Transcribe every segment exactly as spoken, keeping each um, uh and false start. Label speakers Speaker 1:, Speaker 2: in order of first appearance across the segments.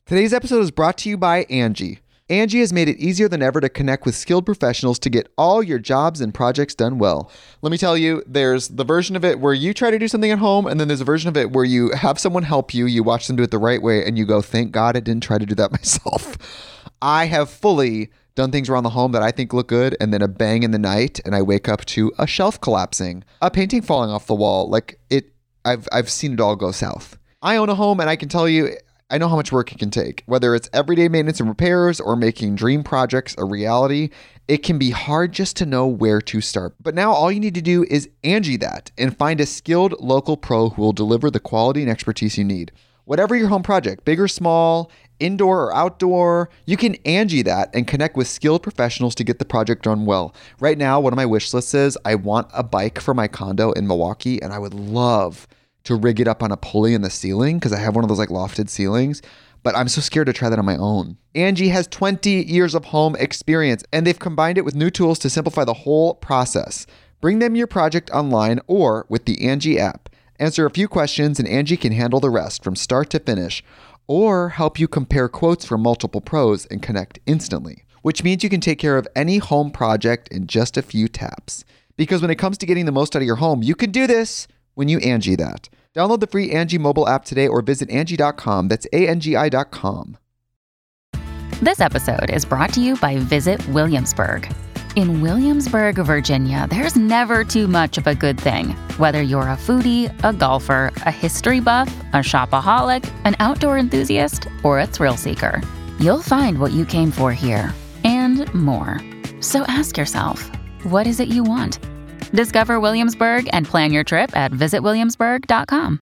Speaker 1: Today's episode is brought to you by Angie. Angie has made it easier than ever to connect with skilled professionals to get all your jobs and projects done well. Let me tell you, there's the version of it where you try to do something at home, and then there's a version of it where you have someone help you, you watch them do it the right way, and you go, thank God I didn't try to do that myself. I have fully done things around the home that I think look good, and then a bang in the night, and I wake up to a shelf collapsing, a painting falling off the wall. Like it, I've I've seen it all go south. I own a home, and I can tell you, I know how much work it can take. Whether it's everyday maintenance and repairs or making dream projects a reality, it can be hard just to know where to start. But now all you need to do is Angie that and find a skilled local pro who will deliver the quality and expertise you need. Whatever your home project, big or small, indoor or outdoor, you can Angie that and connect with skilled professionals to get the project done well. Right now, one of my wish lists is I want a bike for my condo in Milwaukee, and I would love to rig it up on a pulley in the ceiling because I have one of those like lofted ceilings, but I'm so scared to try that on my own. Angie has twenty years of home experience, and they've combined it with new tools to simplify the whole process. Bring them your project online or with the Angie app. Answer a few questions and Angie can handle the rest from start to finish, or help you compare quotes from multiple pros and connect instantly, which means you can take care of any home project in just a few taps. Because when it comes to getting the most out of your home, you can do this when you Angie that. Download the free Angie mobile app today or visit Angie dot com. That's A N G I dot com.
Speaker 2: This episode is brought to you by Visit Williamsburg. In Williamsburg, Virginia, there's never too much of a good thing. Whether you're a foodie, a golfer, a history buff, a shopaholic, an outdoor enthusiast, or a thrill seeker, you'll find what you came for here and more. So ask yourself, what is it you want? Discover Williamsburg and plan your trip at visit williamsburg dot com.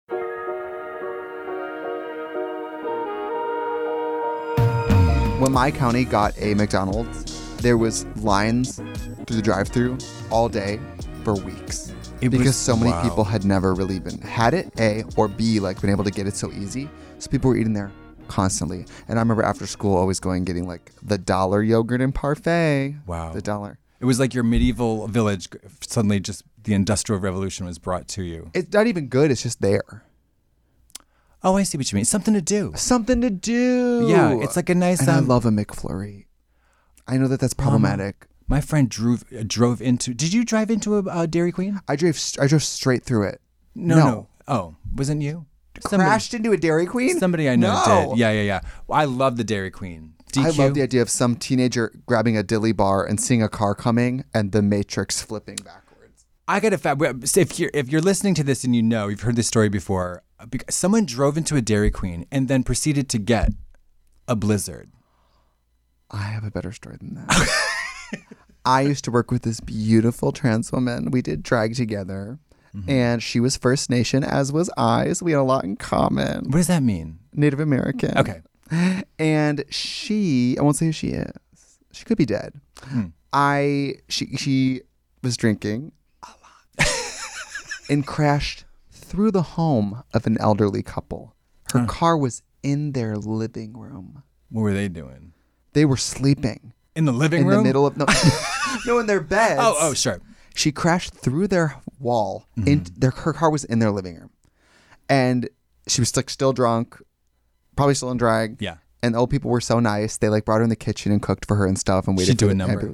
Speaker 1: When my county got a McDonald's, there was lines through the drive-thru all day for weeks.
Speaker 3: It
Speaker 1: because
Speaker 3: was,
Speaker 1: so many
Speaker 3: wow.
Speaker 1: people had never really even had it, A, or B, like been able to get it so easy. So people were eating there constantly. And I remember after school always going getting like the dollar yogurt and parfait.
Speaker 3: Wow.
Speaker 1: The dollar.
Speaker 3: It was like your medieval village. Suddenly just the Industrial Revolution was brought to you.
Speaker 1: It's not even good. It's just there.
Speaker 3: Oh, I see what you mean. Something to do.
Speaker 1: Something to do.
Speaker 3: Yeah, it's like a nice...
Speaker 1: And
Speaker 3: um,
Speaker 1: I love a McFlurry. I know that that's problematic.
Speaker 3: Um, my friend drove uh, drove into... Did you drive into a uh, Dairy Queen?
Speaker 1: I drove I drove straight through it.
Speaker 3: No, no. no. Oh, wasn't you? Somebody,
Speaker 1: Crashed into a Dairy Queen?
Speaker 3: Somebody I know
Speaker 1: no.
Speaker 3: did. Yeah, yeah, yeah. Well, I love the Dairy Queen. D Q.
Speaker 1: I love the idea of some teenager grabbing a dilly bar and seeing a car coming and the Matrix flipping backwards.
Speaker 3: I got a fact. If you're if you're listening to this and you know you've heard this story before, someone drove into a Dairy Queen and then proceeded to get a blizzard.
Speaker 1: I have a better story than that. I used to work with this beautiful trans woman. We did drag together, mm-hmm. and she was First Nation, as was I. So we had a lot in common.
Speaker 3: What does that mean?
Speaker 1: Native American.
Speaker 3: Okay.
Speaker 1: And she, I won't say who she is. She could be dead. Hmm. I, she, she was drinking a lot and crashed through the home of an elderly couple. Her huh. car was in their living room.
Speaker 3: What were they doing?
Speaker 1: They were sleeping.
Speaker 3: In the living
Speaker 1: in
Speaker 3: room?
Speaker 1: In the middle of, no, no, in their beds.
Speaker 3: Oh, oh, sure.
Speaker 1: She crashed through their wall.
Speaker 3: Mm-hmm.
Speaker 1: In, their, her car was in their living room. And she was like still drunk. Probably still in drag.
Speaker 3: Yeah.
Speaker 1: And the old people were so nice. They like brought her in the kitchen and cooked for her and stuff and waited
Speaker 3: She'd
Speaker 1: for
Speaker 3: do a
Speaker 1: the
Speaker 3: number.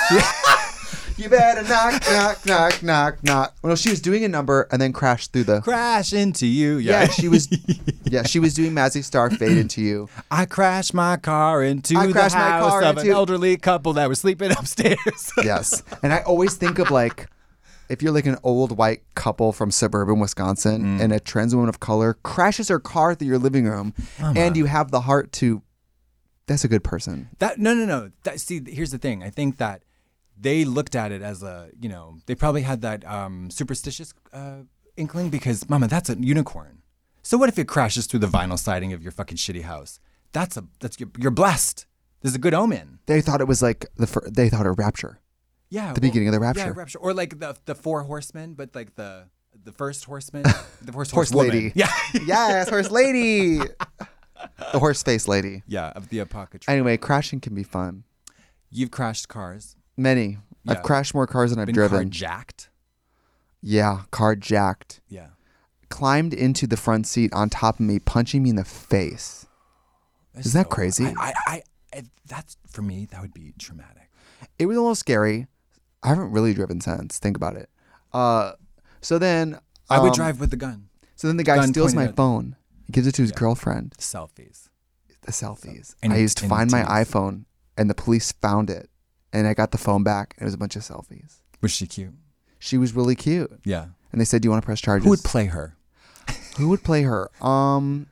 Speaker 1: You better knock, knock, knock, knock, knock. Well, no, she was doing a number and then crashed through the...
Speaker 3: Crash into you. Yeah,
Speaker 1: yeah she was Yeah, she was doing Mazzy Star Fade Into You.
Speaker 3: I crashed my car into
Speaker 1: I
Speaker 3: the
Speaker 1: crashed
Speaker 3: house
Speaker 1: my car
Speaker 3: of
Speaker 1: into...
Speaker 3: an elderly couple that was sleeping upstairs.
Speaker 1: Yes. And I always think of like... If you're like an old white couple from suburban Wisconsin mm. and a trans woman of color crashes her car through your living room Mama. and you have the heart to, that's a good person.
Speaker 3: That No, no, no. That, see, here's the thing. I think that they looked at it as a, you know, they probably had that um, superstitious uh, inkling because, Mama, that's a unicorn. So what if it crashes through the vinyl siding of your fucking shitty house? That's a, that's, you're, you're blessed. This is a good omen.
Speaker 1: They thought it was like, the fir- they thought a rapture.
Speaker 3: Yeah,
Speaker 1: the
Speaker 3: well,
Speaker 1: beginning of the rapture.
Speaker 3: Yeah, rapture, or like the the four horsemen, but like the the first horseman, the first
Speaker 1: horse,
Speaker 3: horse
Speaker 1: lady.
Speaker 3: Yeah,
Speaker 1: yes, horse lady, the horse face lady.
Speaker 3: Yeah, of the apocalypse.
Speaker 1: Anyway, crashing can be fun.
Speaker 3: You've crashed cars.
Speaker 1: Many. Yeah. I've crashed more cars than I've
Speaker 3: Been
Speaker 1: driven.
Speaker 3: Carjacked.
Speaker 1: Yeah, carjacked.
Speaker 3: Yeah.
Speaker 1: Climbed into the front seat on top of me, punching me in the face.
Speaker 3: That's
Speaker 1: Isn't that
Speaker 3: so-
Speaker 1: crazy?
Speaker 3: I, I, I, I, that's for me. That would be traumatic.
Speaker 1: It was a little scary. I haven't really driven since. Think about it. Uh, so then
Speaker 3: I would
Speaker 1: um,
Speaker 3: drive with the gun.
Speaker 1: So then the guy
Speaker 3: gun
Speaker 1: steals my
Speaker 3: pointed at-
Speaker 1: phone. He gives it to his girlfriend.
Speaker 3: Selfies.
Speaker 1: The selfies.
Speaker 3: Any-
Speaker 1: I used to
Speaker 3: any
Speaker 1: find my
Speaker 3: tease.
Speaker 1: iPhone, and the police found it, and I got the phone back, and it was a bunch of selfies.
Speaker 3: Was she cute?
Speaker 1: She was really cute,
Speaker 3: Yeah.
Speaker 1: and they said, "Do you want to press charges?"
Speaker 3: Who would play her?
Speaker 1: Who would play her? Um,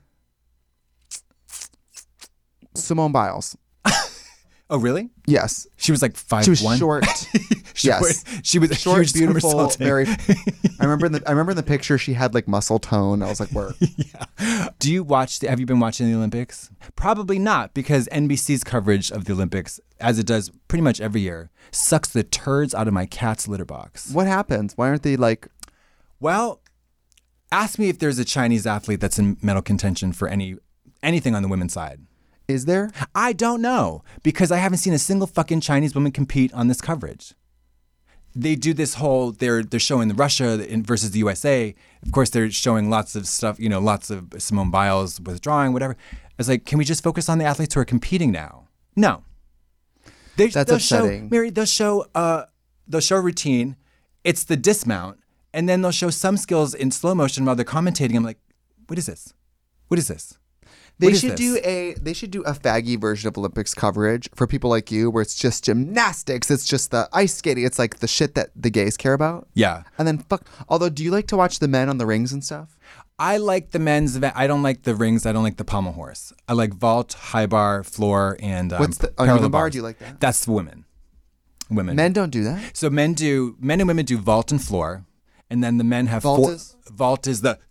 Speaker 1: Simone Biles.
Speaker 3: Oh, really?
Speaker 1: Yes,
Speaker 3: She was like five
Speaker 1: she was
Speaker 3: one.
Speaker 1: short. Yes.
Speaker 3: She was a
Speaker 1: Short,
Speaker 3: huge
Speaker 1: beautiful,
Speaker 3: somersaulting.
Speaker 1: very. I remember in the I remember in the picture she had like muscle tone. I was like, "Word."
Speaker 3: Yeah. Do you watch? The, have you been watching the Olympics? Probably not, because N B C's coverage of the Olympics, as it does pretty much every year, sucks the turds out of my cat's litter box.
Speaker 1: What happens? Why aren't they like?
Speaker 3: Well, ask me if there's a Chinese athlete that's in medal contention for any anything on the women's side.
Speaker 1: Is there?
Speaker 3: I don't know, because I haven't seen a single fucking Chinese woman compete on this coverage. They do this whole, they're they're showing the Russia in- versus the U S A. Of course, they're showing lots of stuff, you know, lots of Simone Biles withdrawing, whatever. It's like, can we just focus on the athletes who are competing now? No. They,
Speaker 1: That's
Speaker 3: they'll
Speaker 1: upsetting.
Speaker 3: Show, Mary, they'll show, uh, they'll show routine. It's the dismount. And then they'll show some skills in slow motion while they're commentating. I'm like, what is this? What is this?
Speaker 1: They
Speaker 3: What is
Speaker 1: should
Speaker 3: this?
Speaker 1: do a they should do a faggy version of Olympics coverage for people like you, where it's just gymnastics, it's just the ice skating, it's like the shit that the gays care about.
Speaker 3: Yeah.
Speaker 1: And then fuck. Although, do you like to watch the men on the rings and stuff?
Speaker 3: I like the men's event. I don't like the rings. I don't like the pommel horse. I like vault, high bar, floor, and um,
Speaker 1: What's the
Speaker 3: parallel
Speaker 1: uneven bar?
Speaker 3: bars.
Speaker 1: Do you like that?
Speaker 3: That's the women. Women.
Speaker 1: Men don't do that.
Speaker 3: So men do. Men and women do vault and floor, and then the men have
Speaker 1: Vault
Speaker 3: four.
Speaker 1: is?
Speaker 3: Vault is the.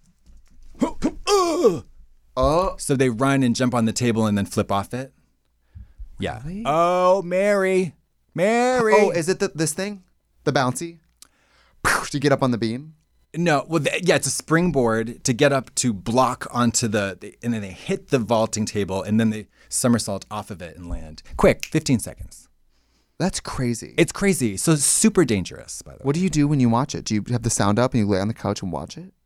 Speaker 1: Oh,
Speaker 3: So they run and jump on the table and then flip off it. Yeah.
Speaker 1: Really?
Speaker 3: Oh, Mary, Mary.
Speaker 1: oh, is it the, this thing, the bouncy? To get up on the beam.
Speaker 3: No, well, th- yeah, it's a springboard to get up to block onto the, and then they hit the vaulting table, and then they somersault off of it and land. Quick, fifteen seconds.
Speaker 1: That's crazy.
Speaker 3: It's crazy. So super dangerous, by the way.
Speaker 1: What do you do when you watch it? Do you have the sound up and you lay on the couch and watch it?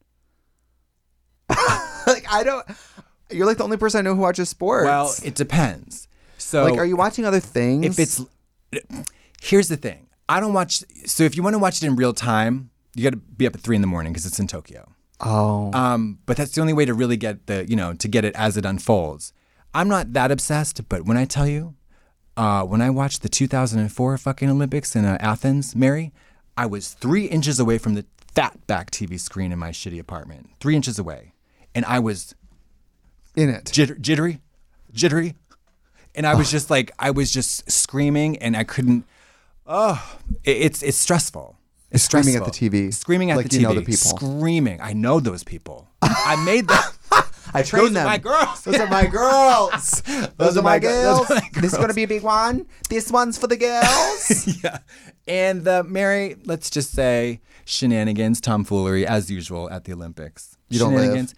Speaker 1: Like, I don't. You're like the only person I know who watches sports.
Speaker 3: Well, it depends. So,
Speaker 1: like, are you watching other things?
Speaker 3: if it's, here's the thing. I don't watch. So if you want to watch it in real time, you got to be up at three in the morning because it's in Tokyo.
Speaker 1: oh,
Speaker 3: Um, but that's the only way to really get the, you know, to get it as it unfolds. I'm not that obsessed, but when I tell you, uh, when I watched the two thousand four fucking Olympics in uh, Athens, Mary, I was three inches away from the fat back T V screen in my shitty apartment. Three inches away. And I was
Speaker 1: in it.
Speaker 3: jitter, jittery, jittery. And I was just like, I was just screaming and I couldn't, oh, it, it's it's stressful. It's
Speaker 1: Screaming
Speaker 3: stressful.
Speaker 1: at the T V.
Speaker 3: Screaming at
Speaker 1: Like
Speaker 3: the
Speaker 1: you
Speaker 3: T V.
Speaker 1: know the people.
Speaker 3: Screaming. I know those people. I made them.
Speaker 1: I trained
Speaker 3: Those
Speaker 1: them.
Speaker 3: are my girls.
Speaker 1: Those are my girls. Those, are my girls.
Speaker 3: those are my
Speaker 1: This is gonna be a big one. This one's for the girls.
Speaker 3: Yeah. And uh, Mary, let's just say shenanigans, tomfoolery, as usual at the Olympics.
Speaker 1: You don't live.
Speaker 3: Shenanigans.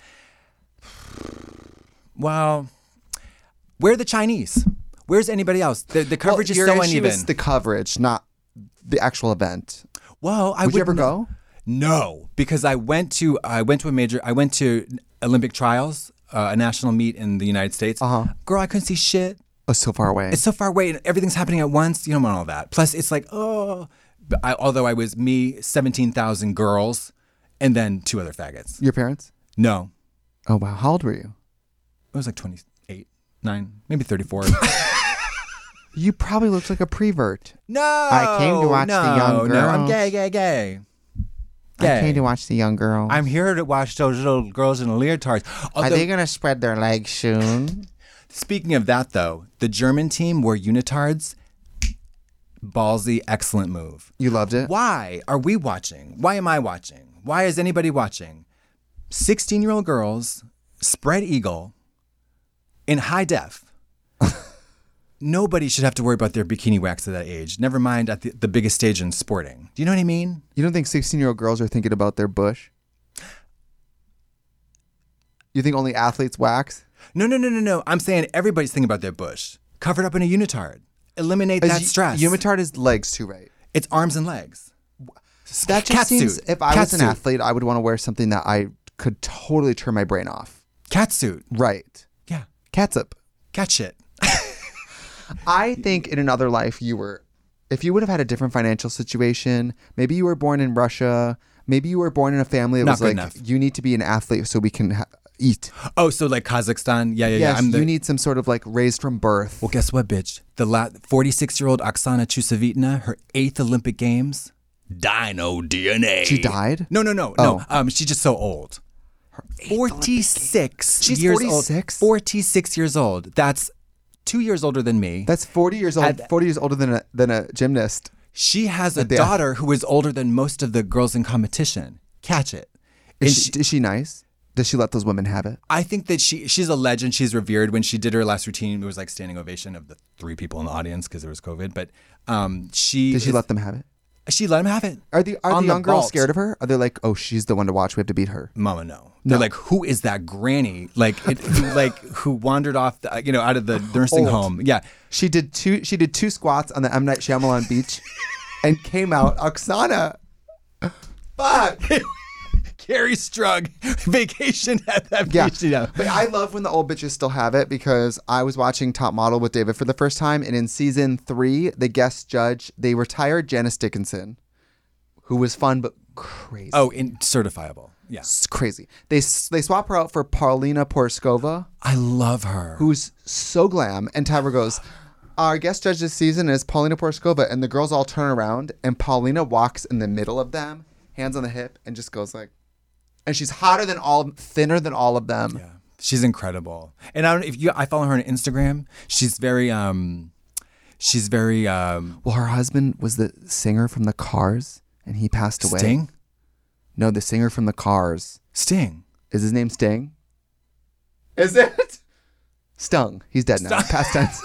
Speaker 3: Well, where are the Chinese? Where's anybody else? The, the coverage
Speaker 1: Well,
Speaker 3: is
Speaker 1: your
Speaker 3: so
Speaker 1: issue
Speaker 3: uneven.
Speaker 1: is the coverage, not the actual event.
Speaker 3: Well, I
Speaker 1: Would you ever
Speaker 3: wouldn't-
Speaker 1: go?
Speaker 3: No, because I went to I went to a major I went to Olympic trials, uh, a national meet in the United States.
Speaker 1: Uh-huh.
Speaker 3: Girl, I couldn't see shit.
Speaker 1: Oh, so far away.
Speaker 3: It's so far away and everything's happening at once. You don't want all that. Plus, it's like, oh, but I, although I was me, seventeen thousand girls, and then two other faggots.
Speaker 1: Your parents?
Speaker 3: No,
Speaker 1: Oh wow. How old were you?
Speaker 3: it was like twenty-eight, nine, maybe thirty-four.
Speaker 1: You probably looked like a prevert.
Speaker 3: No,
Speaker 1: I came to watch the
Speaker 3: no,
Speaker 1: young
Speaker 3: No, I'm
Speaker 1: girls.
Speaker 3: gay, gay, gay.
Speaker 1: I
Speaker 3: Gay.
Speaker 1: came to watch the young girls.
Speaker 3: I'm here to watch those little girls in the leotards.
Speaker 1: Are
Speaker 3: Although,
Speaker 1: they gonna spread their legs soon?
Speaker 3: Speaking of that, though, the German team wore unitards. Ballsy, excellent move.
Speaker 1: You loved it?
Speaker 3: Why are we watching? Why am I watching? Why is anybody watching? sixteen-year-old girls, spread eagle, in high def. Nobody should have to worry about their bikini wax at that age. Never mind at the, the biggest stage in sporting. Do you know what I mean?
Speaker 1: You don't think sixteen-year-old girls are thinking about their bush? You think only athletes wax?
Speaker 3: No, no, no, no, no. I'm saying everybody's thinking about their bush. Covered up in a unitard. Eliminate
Speaker 1: Is
Speaker 3: that
Speaker 1: y-
Speaker 3: stress.
Speaker 1: Unitard is legs too, right?
Speaker 3: It's arms and legs.
Speaker 1: That just
Speaker 3: Cat
Speaker 1: seems.
Speaker 3: suit.
Speaker 1: If I
Speaker 3: Cat
Speaker 1: was an
Speaker 3: suit.
Speaker 1: athlete, I would want to wear something that I could totally turn my brain off.
Speaker 3: Cat suit.
Speaker 1: Right.
Speaker 3: Yeah.
Speaker 1: Catsup.
Speaker 3: Catch it.
Speaker 1: I think in another life you were, if you would have had a different financial situation, maybe you were born in Russia, maybe you were born in a family that
Speaker 3: Not
Speaker 1: was
Speaker 3: good
Speaker 1: like,
Speaker 3: enough.
Speaker 1: you need to be an athlete so we can ha- eat.
Speaker 3: Oh, so like Kazakhstan? Yeah, yeah, yeah.
Speaker 1: Yes,
Speaker 3: I'm the,
Speaker 1: you need some sort of like raised from birth.
Speaker 3: well, guess what, bitch? The la- forty-six-year-old Oksana Chusovitina, her eighth Olympic Games, Dino D N A.
Speaker 1: She died?
Speaker 3: No, no, no,
Speaker 1: Oh.
Speaker 3: no. Um, she's just so old. forty-six
Speaker 1: She's
Speaker 3: years
Speaker 1: forty-six?
Speaker 3: old. forty-six years old. That's two years older than me.
Speaker 1: That's forty years old.
Speaker 3: At-
Speaker 1: forty years older than a, than a gymnast.
Speaker 3: She has a
Speaker 1: the-
Speaker 3: daughter who is older than most of the girls in competition. Catch it. And
Speaker 1: Is she,
Speaker 3: she-
Speaker 1: is she nice? Does she let those women have it?
Speaker 3: I think that she she's a legend. She's revered. When she did her last routine, it was like standing ovation of the three people in the audience because there was COVID. But um, she
Speaker 1: Did she
Speaker 3: is-
Speaker 1: let them have it?
Speaker 3: she let him have it.
Speaker 1: Are the are
Speaker 3: On
Speaker 1: the
Speaker 3: the
Speaker 1: young girls
Speaker 3: vault.
Speaker 1: scared of her? Are they like, oh, she's the one to watch. We have to beat her.
Speaker 3: Mama, no. They're
Speaker 1: No.
Speaker 3: like, who is that granny? Like, it, who, like who wandered off, the, you know, out of the nursing
Speaker 1: Old.
Speaker 3: home? Yeah,
Speaker 1: She did two. She did two squats on the M Night Shyamalan beach, and came out. Oksana, fuck.
Speaker 3: Carrie Strug, vacation at that
Speaker 1: Yeah,
Speaker 3: beach. You know.
Speaker 1: but I love when the old bitches still have it because I was watching Top Model with David for the first time, and in season three, the guest judge they retired Janice Dickinson, who was fun but crazy.
Speaker 3: Oh, in, certifiable. Yeah,
Speaker 1: It's crazy. They they swap her out for Paulina Porskova,
Speaker 3: I love her.
Speaker 1: who's so glam, and Tyra goes, our guest judge this season is Paulina Porskova, and the girls all turn around, and Paulina walks in the middle of them, hands on the hip, and just goes like, and she's hotter than all, thinner than all of them.
Speaker 3: Yeah, she's incredible. And I don't if you, I follow her on Instagram. She's very, um, she's very um,
Speaker 1: Well, her husband was the singer from the Cars, and he passed away.
Speaker 3: Sting.
Speaker 1: No, the singer from the Cars.
Speaker 3: Sting.
Speaker 1: Is his name Sting? Is it? Stung. He's dead now. Past tense.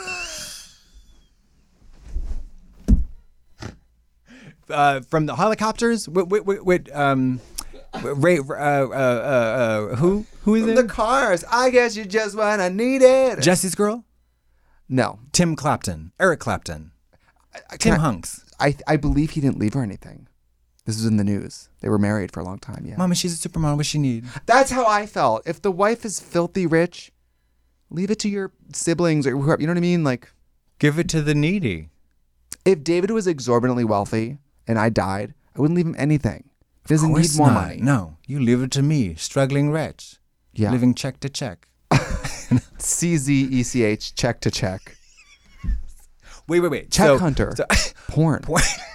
Speaker 3: Uh, from the helicopters. Wait, wait, wait, wait um, Ray, uh, uh, uh, uh, who, who is
Speaker 1: From
Speaker 3: it?
Speaker 1: the Cars. I guess you just wanna need it.
Speaker 3: Jesse's girl.
Speaker 1: No.
Speaker 3: Tim Clapton. Eric Clapton.
Speaker 1: I-
Speaker 3: Tim
Speaker 1: can I-
Speaker 3: Hunks.
Speaker 1: I I believe he didn't leave her anything. This was in the news. They were married for a long time. Yeah.
Speaker 3: Mama, she's a supermodel. What she need?
Speaker 1: That's how I felt. If the wife is filthy rich, leave it to your siblings or whoever. You know what I mean? Like,
Speaker 3: Give it to the needy.
Speaker 1: if David was exorbitantly wealthy and I died, I wouldn't leave him anything. He doesn't
Speaker 3: Of
Speaker 1: need
Speaker 3: course
Speaker 1: more
Speaker 3: not.
Speaker 1: money.
Speaker 3: No, you leave it to me, struggling wretch,
Speaker 1: Yeah.
Speaker 3: living check to check.
Speaker 1: C Z E C H, check to check.
Speaker 3: Wait, wait, wait.
Speaker 1: Check
Speaker 3: So-
Speaker 1: hunter.
Speaker 3: so-
Speaker 1: Porn.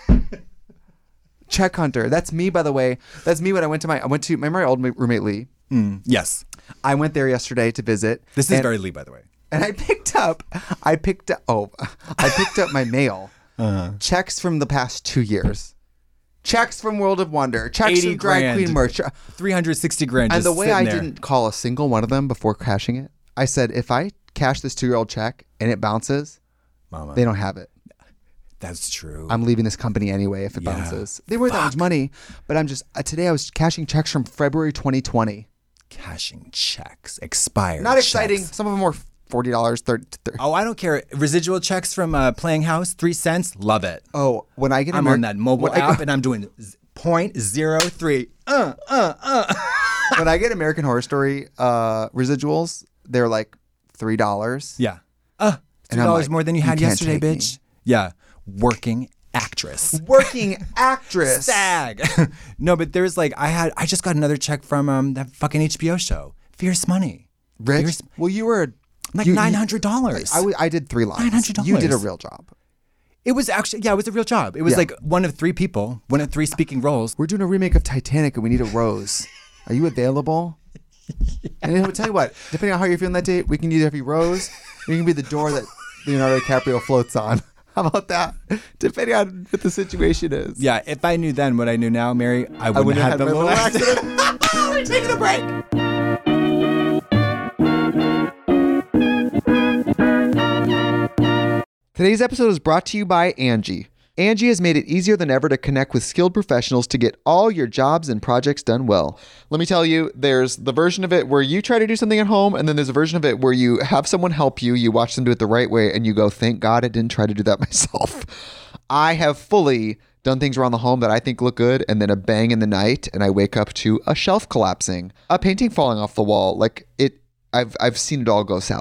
Speaker 1: Check hunter. That's me, by the way. That's me when I went to my, I went to, remember my old ma- roommate Lee?
Speaker 3: Mm, yes.
Speaker 1: I went there yesterday to visit.
Speaker 3: This is
Speaker 1: and,
Speaker 3: very Lee, by the way.
Speaker 1: And I picked up, I picked up, oh, I picked up my mail.
Speaker 3: Uh-huh.
Speaker 1: Checks from the past two years. Checks from World of Wonder. Checks
Speaker 3: eighty
Speaker 1: from Drag
Speaker 3: grand.
Speaker 1: Queen merch.
Speaker 3: three hundred sixty grand
Speaker 1: And
Speaker 3: just
Speaker 1: the way I
Speaker 3: sitting there.
Speaker 1: didn't call a single one of them before cashing it, I said, if I cash this two-year-old check and it bounces,
Speaker 3: Mama,
Speaker 1: they don't have it.
Speaker 3: that's true.
Speaker 1: I'm leaving this company anyway if it
Speaker 3: Yeah.
Speaker 1: bounces. They weren't that much money, but I'm just, uh, today I was cashing checks from February twenty twenty.
Speaker 3: Cashing checks, expired
Speaker 1: Not exciting.
Speaker 3: checks.
Speaker 1: Some of them were forty dollars, thirty dollars.
Speaker 3: Oh, I don't care. Residual checks from uh, Playing House, three cents. Love it.
Speaker 1: Oh, when I get
Speaker 3: I'm
Speaker 1: Ameri-
Speaker 3: on that mobile
Speaker 1: when I-
Speaker 3: app and I'm doing z- point zero three. Uh, uh, uh.
Speaker 1: when I get American Horror Story uh, residuals, they're like three dollars.
Speaker 3: Yeah. Uh, two
Speaker 1: And I'm
Speaker 3: dollars
Speaker 1: like,
Speaker 3: more than you
Speaker 1: you
Speaker 3: had
Speaker 1: can't
Speaker 3: yesterday,
Speaker 1: take me.
Speaker 3: bitch. Yeah. Working actress.
Speaker 1: Working actress.
Speaker 3: Stag. No, but there's like I had I just got another check from um that fucking H B O show. Fierce Money.
Speaker 1: Rich.
Speaker 3: Fierce,
Speaker 1: Well, you were
Speaker 3: like
Speaker 1: you-
Speaker 3: nine hundred dollars.
Speaker 1: I, w- I did three lines.
Speaker 3: nine hundred dollars.
Speaker 1: You did a real job.
Speaker 3: It was actually yeah, it was a real job. It was
Speaker 1: Yeah.
Speaker 3: like one of three people, one of three speaking roles.
Speaker 1: We're doing a remake of Titanic and we need a Rose. Are you available? And I'll tell you what, depending on how you're feeling that day, we can either have you Rose or you can be the door that Leonardo DiCaprio floats on. How about that? Depending on what the situation is.
Speaker 3: Yeah, if I knew then what I knew now, Mary, I wouldn't,
Speaker 1: I wouldn't
Speaker 3: have
Speaker 1: have
Speaker 3: had the
Speaker 1: had my
Speaker 3: little
Speaker 1: little
Speaker 3: accident.
Speaker 1: accident. We're taking a break. Today's episode is brought to you by Angie. Angie has made it easier than ever to connect with skilled professionals to get all your jobs and projects done well. Let me tell you, there's the version of it where you try to do something at home, and then there's a version of it where you have someone help you, you watch them do it the right way, and you go, thank God I didn't try to do that myself. I have fully done things around the home that I think look good, and then a bang in the night, and I wake up to a shelf collapsing, a painting falling off the wall. Like it, I've I've seen it all go south.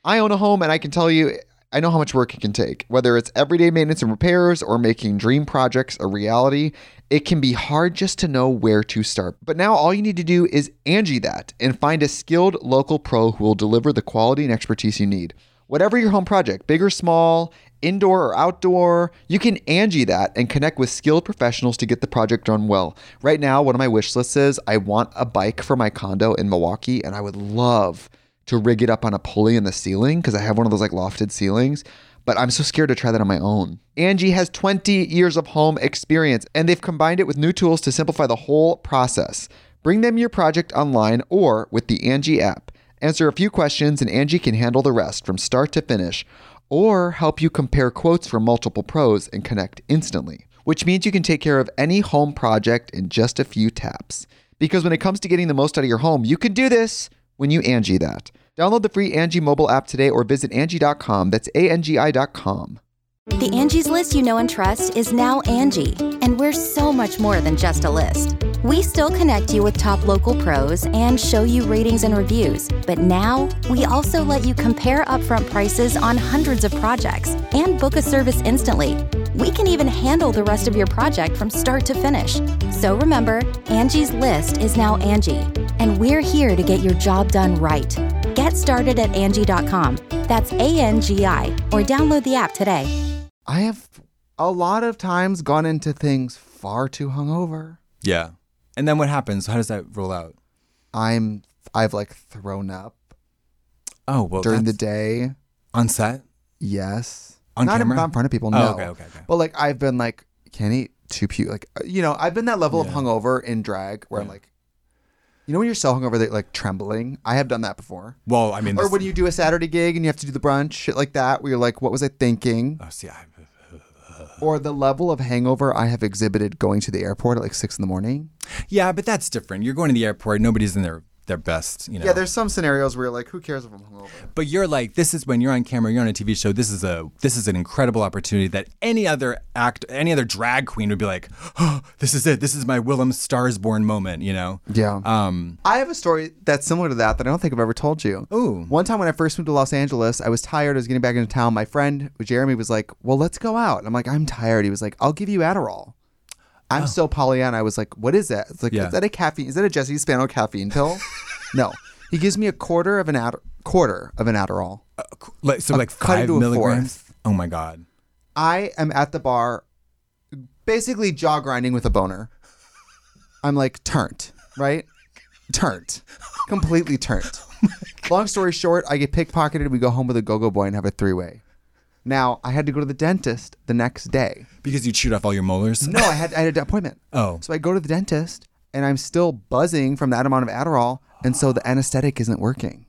Speaker 1: I own a home and I can tell you, I know how much work it can take. Whether it's everyday maintenance and repairs or making dream projects a reality, it can be hard just to know where to start. But now all you need to do is Angie that and find a skilled local pro who will deliver the quality and expertise you need. Whatever your home project, big or small, indoor or outdoor, you can Angie that and connect with skilled professionals to get the project done well. Right now, one of my wish lists is I want a bike for my condo in Milwaukee, and I would love to rig it up on a pulley in the ceiling because I have one of those like lofted ceilings, but I'm so scared to try that on my own. Angie has twenty years of home experience, and they've combined it with new tools to simplify the whole process. Bring them your project online or with the Angie app. Answer a few questions and Angie can handle the rest from start to finish, or help you compare quotes from multiple pros and connect instantly, which means you can take care of any home project in just a few taps. Because when it comes to getting the most out of your home, you can do this when you Angie that. Download the free Angie mobile app today or visit Angie dot com. That's A N G I dot com.
Speaker 4: The Angie's List you know and trust is now Angie, and we're so much more than just a list. We still connect you with top local pros and show you ratings and reviews, but now we also let you compare upfront prices on hundreds of projects and book a service instantly. We can even handle the rest of your project from start to finish. So remember, Angie's List is now Angie, and we're here to get your job done right. Get started at Angie dot com. That's A N G I, or download the app today.
Speaker 5: I have a lot of times gone into things far too hungover.
Speaker 3: Yeah. And then what happens? How does that roll out?
Speaker 5: I'm, I've like thrown up
Speaker 3: Oh, well,
Speaker 5: during the
Speaker 3: that's
Speaker 5: day.
Speaker 3: on set?
Speaker 5: Yes.
Speaker 3: On
Speaker 5: not
Speaker 3: camera?
Speaker 5: In, not in front of people,
Speaker 3: Oh,
Speaker 5: no.
Speaker 3: okay, okay, okay.
Speaker 5: But like I've been like, can't eat too puke. Like, you know, I've been that level
Speaker 3: Yeah.
Speaker 5: of hungover in drag where I'm
Speaker 3: Yeah.
Speaker 5: like, you know when you're so hungover that you're like trembling? I have done that before.
Speaker 3: Well, I mean,
Speaker 5: Or
Speaker 3: this-
Speaker 5: when you do a Saturday gig and you have to do the brunch, shit like that, where you're like, what was I thinking?
Speaker 3: Oh, see, I,
Speaker 5: Or the level of hangover I have exhibited going to the airport at like six in the morning.
Speaker 3: yeah, but that's different. You're going to the airport. Nobody's in their, their best, you know.
Speaker 5: Yeah, there's some scenarios where you're like, who cares if I'm hungover?
Speaker 3: But you're like, this is when you're on camera, you're on a T V show. This is a this is an incredible opportunity that any other act, any other drag queen would be like, oh, this is it. This is my Willem Starsborn moment, you know.
Speaker 5: Yeah.
Speaker 3: Um.
Speaker 5: I have a story that's similar to that that I don't think I've ever told you.
Speaker 3: Ooh.
Speaker 5: One time when I first moved to Los Angeles, I was tired. I was getting back into town. My friend Jeremy was like, well, let's go out. And I'm like, I'm tired. He was like, I'll give you Adderall. I'm so Pollyanna. I was like, what is that? It's like,
Speaker 3: Yeah.
Speaker 5: is that a caffeine? Is that a Jesse Spano caffeine pill? No. He gives me a quarter of an Ad- quarter of an Adderall.
Speaker 3: Like, so
Speaker 5: A-
Speaker 3: like
Speaker 5: cut
Speaker 3: five
Speaker 5: into a
Speaker 3: milligrams.
Speaker 5: fourth.
Speaker 3: Oh my god.
Speaker 5: I am at the bar, basically jaw grinding with a boner. I'm like turned, right? Turned, completely turned. Long story short, I get pickpocketed. We go home with a go-go boy and have a three-way. Now I had to go to the dentist the next day.
Speaker 3: Because you chewed off all your molars.
Speaker 5: No, I had I had an appointment.
Speaker 3: Oh.
Speaker 5: So I go to the dentist and I'm still buzzing from that amount of Adderall, and so the anesthetic isn't working.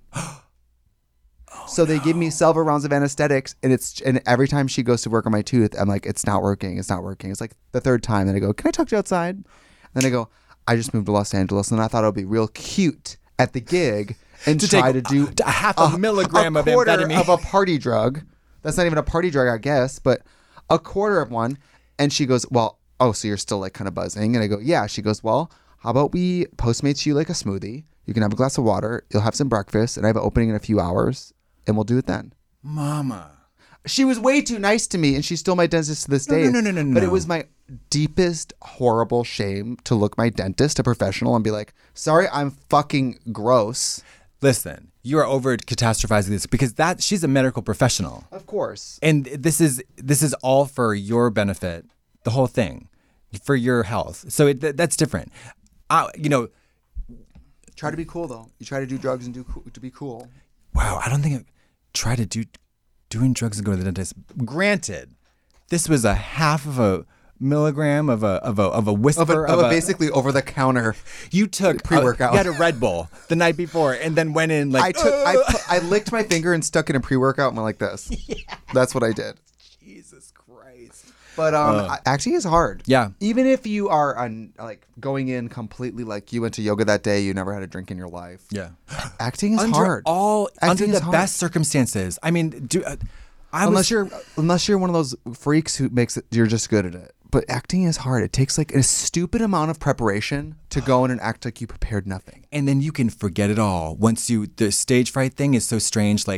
Speaker 5: So they give me several rounds of anesthetics, and it's and every time she goes to work on my tooth, I'm like, it's not working, it's not working. It's like the third time, then I go, can I talk to you outside? And then I go, I just moved to Los Angeles, and I thought it would be real cute at the gig and
Speaker 3: To
Speaker 5: try
Speaker 3: take
Speaker 5: to do
Speaker 3: a half a milligram
Speaker 5: a
Speaker 3: of
Speaker 5: quarter
Speaker 3: amphetamine.
Speaker 5: of a party drug. That's not even a party drug, I guess, but a quarter of one. And she goes, well, oh, so you're still like kind of buzzing? And I go, yeah. She goes, well, how about we Postmates you like a smoothie? You can have a glass of water. You'll have some breakfast, and I have an opening in a few hours, and we'll do it then.
Speaker 3: Mama.
Speaker 5: She was way too nice to me, and she's still my dentist to this
Speaker 3: No,
Speaker 5: day.
Speaker 3: no, no, no, no,
Speaker 5: But it
Speaker 3: no.
Speaker 5: was my deepest, horrible shame to look my dentist, a professional, and be like, sorry, I'm fucking gross.
Speaker 3: Listen, you are over catastrophizing this because that she's a medical professional.
Speaker 5: Of course.
Speaker 3: And this is this is all for your benefit, the whole thing, for your health. So it, th- that's different. I, you know,
Speaker 5: Try to be cool, though. You try to do drugs and do cool, to be cool.
Speaker 3: wow, I don't think I try to do doing drugs and go to the dentist. Granted, this was a half of a milligram of a of a of a whisper
Speaker 5: Of a,
Speaker 3: of,
Speaker 5: of a basically over-the-counter.
Speaker 3: you took
Speaker 5: pre-workout.
Speaker 3: You had a Red Bull the night before and then went in like
Speaker 5: I took, I, put, I licked my finger and stuck in a pre-workout and went like this. That's what I did.
Speaker 3: Jesus Christ.
Speaker 5: But um, I- acting is hard.
Speaker 3: Yeah.
Speaker 5: Even if you are un, like going in completely like you went to yoga that day, you never had a drink in your life.
Speaker 3: Yeah.
Speaker 5: Acting is
Speaker 3: Under
Speaker 5: hard.
Speaker 3: all
Speaker 5: Acting
Speaker 3: under
Speaker 5: is
Speaker 3: the
Speaker 5: hard.
Speaker 3: best circumstances. I mean, do uh, I
Speaker 5: unless
Speaker 3: was,
Speaker 5: you're unless you're one of those freaks who makes it, you're just good at it. But acting is hard. It takes like a stupid amount of preparation to go in and act like you prepared nothing.
Speaker 3: and then you can forget it all once you the stage fright thing is so strange. Like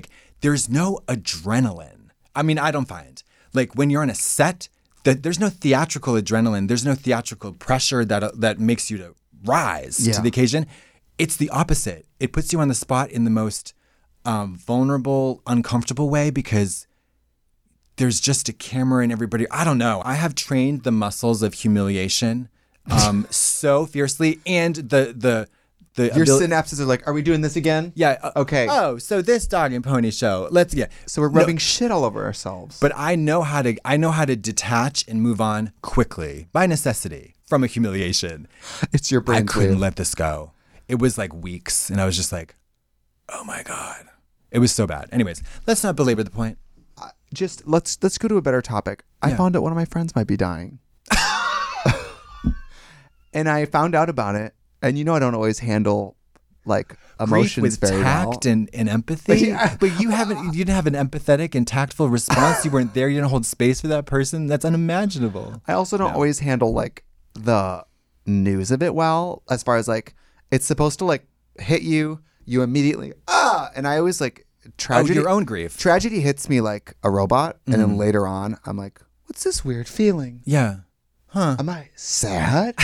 Speaker 3: there's no adrenaline. I mean, I don't find. Like when you're on a set, that there's no theatrical adrenaline. There's no theatrical pressure that uh, that makes you to rise
Speaker 5: Yeah.
Speaker 3: to the occasion. It's the opposite. It puts you on the spot in the most um, vulnerable, uncomfortable way because there's just a camera and everybody. I don't know. I have trained the muscles of humiliation um, so fiercely, and the the the
Speaker 5: Your
Speaker 3: abil-
Speaker 5: synapses are like, are we doing this again?
Speaker 3: Yeah. uh,
Speaker 5: Okay.
Speaker 3: Oh, so this dog and pony show. Let's yeah.
Speaker 5: So we're
Speaker 3: No,
Speaker 5: rubbing shit all over ourselves.
Speaker 3: but I know how to. I know how to detach and move on quickly by necessity from a humiliation.
Speaker 5: it's your
Speaker 3: I
Speaker 5: brain.
Speaker 3: couldn't let this go. It was like weeks, and I was just like, oh my god, it was so bad. Anyways, let's not belabor the point.
Speaker 5: Just let's let's go to a better topic. I
Speaker 3: Yeah.
Speaker 5: found out one of my friends might be dying. And I found out about it. And you know I don't always handle like emotions
Speaker 3: Grief with
Speaker 5: very
Speaker 3: tact
Speaker 5: well.
Speaker 3: and, and empathy.
Speaker 5: Yeah.
Speaker 3: But you haven't. You didn't have an empathetic and tactful response. You weren't there. You didn't hold space for that person. That's unimaginable.
Speaker 5: I also don't
Speaker 3: No.
Speaker 5: always handle like the news of it well, as far as like it's supposed to like hit you, you immediately ah, and I always like tragedy.
Speaker 3: Oh, your own grief.
Speaker 5: Tragedy hits me like a robot, and
Speaker 3: Mm-hmm.
Speaker 5: then later on, I'm like, what's this weird feeling?
Speaker 3: Yeah. Huh.
Speaker 5: Am I sad?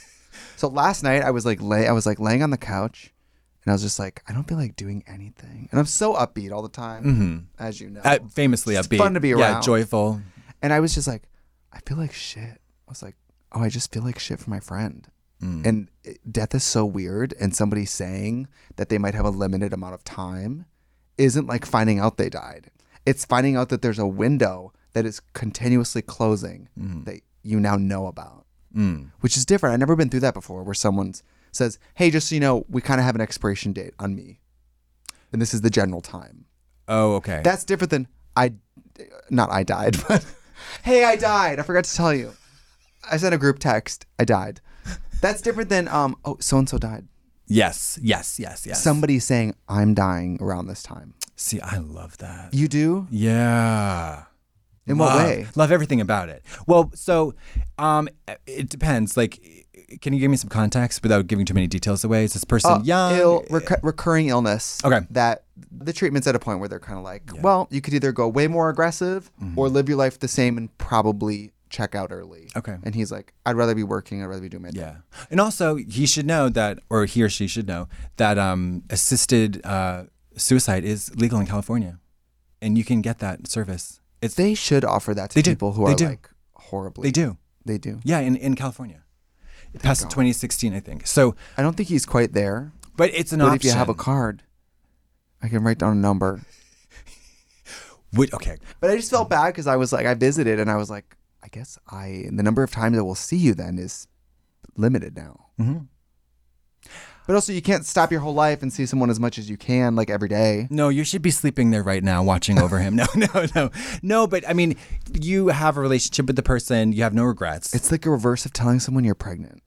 Speaker 5: So last night I was like lay I was like laying on the couch, and I was just like, I don't feel like doing anything, and I'm so upbeat all the time,
Speaker 3: Mm-hmm.
Speaker 5: as you know.
Speaker 3: Uh, famously
Speaker 5: It's
Speaker 3: upbeat.
Speaker 5: fun to be
Speaker 3: Yeah,
Speaker 5: around.
Speaker 3: joyful.
Speaker 5: And I was just like, I feel like shit. I was like, oh, I just feel like shit for my friend.
Speaker 3: Mm.
Speaker 5: And it- death is so weird. And somebody saying that they might have a limited amount of time isn't like finding out they died. It's finding out that there's a window that is continuously closing that you now know about,
Speaker 3: Mm.
Speaker 5: which is different. I've never been through that before where someone says, hey, just so you know, we kind of have an expiration date on me. And this is the general time.
Speaker 3: Oh, okay.
Speaker 5: That's different than I, not I died, but hey, I died. I forgot to tell you. I sent a group text. I died. That's different than um. Oh, so and so died.
Speaker 3: yes, yes, yes, yes.
Speaker 5: Somebody saying I'm dying around this time.
Speaker 3: See, I love that.
Speaker 5: You do?
Speaker 3: Yeah.
Speaker 5: In what
Speaker 3: Love-
Speaker 5: way?
Speaker 3: Love everything about it. Well, so um, it depends. Like, can you give me some context without giving too many details away? Is this person
Speaker 5: Uh,
Speaker 3: young?
Speaker 5: Ill, rec- recurring illness.
Speaker 3: Okay.
Speaker 5: That the treatment's at a point where they're kind of like, well, you could either go way more aggressive
Speaker 3: Mm-hmm.
Speaker 5: or live your life the same and probably check out early.
Speaker 3: Okay.
Speaker 5: And he's like, I'd rather be working. I'd rather be doing my thing.
Speaker 3: Yeah. And also, he should know that, or he or she should know, that um, assisted uh, suicide is legal in California. And you can get that service. It's
Speaker 5: They should offer that to
Speaker 3: They do.
Speaker 5: people who
Speaker 3: They
Speaker 5: are
Speaker 3: do.
Speaker 5: like horribly.
Speaker 3: They do.
Speaker 5: They do.
Speaker 3: Yeah, in, in California. It passed in
Speaker 5: God.
Speaker 3: twenty sixteen, I think. So,
Speaker 5: I don't think he's quite there.
Speaker 3: but it's an
Speaker 5: But
Speaker 3: option.
Speaker 5: if you have a card, I can write down a number.
Speaker 3: Would, okay.
Speaker 5: But I just felt bad because I was like, I visited and I was like, I guess I, the number of times I will see you then is limited now.
Speaker 3: Mhm.
Speaker 5: But also, you can't stop your whole life and see someone as much as you can, like every day.
Speaker 3: No, you should be sleeping there right now, watching over him. No, no, no, no. But I mean, you have a relationship with the person. You have no regrets.
Speaker 5: It's like a reverse of telling someone you're pregnant.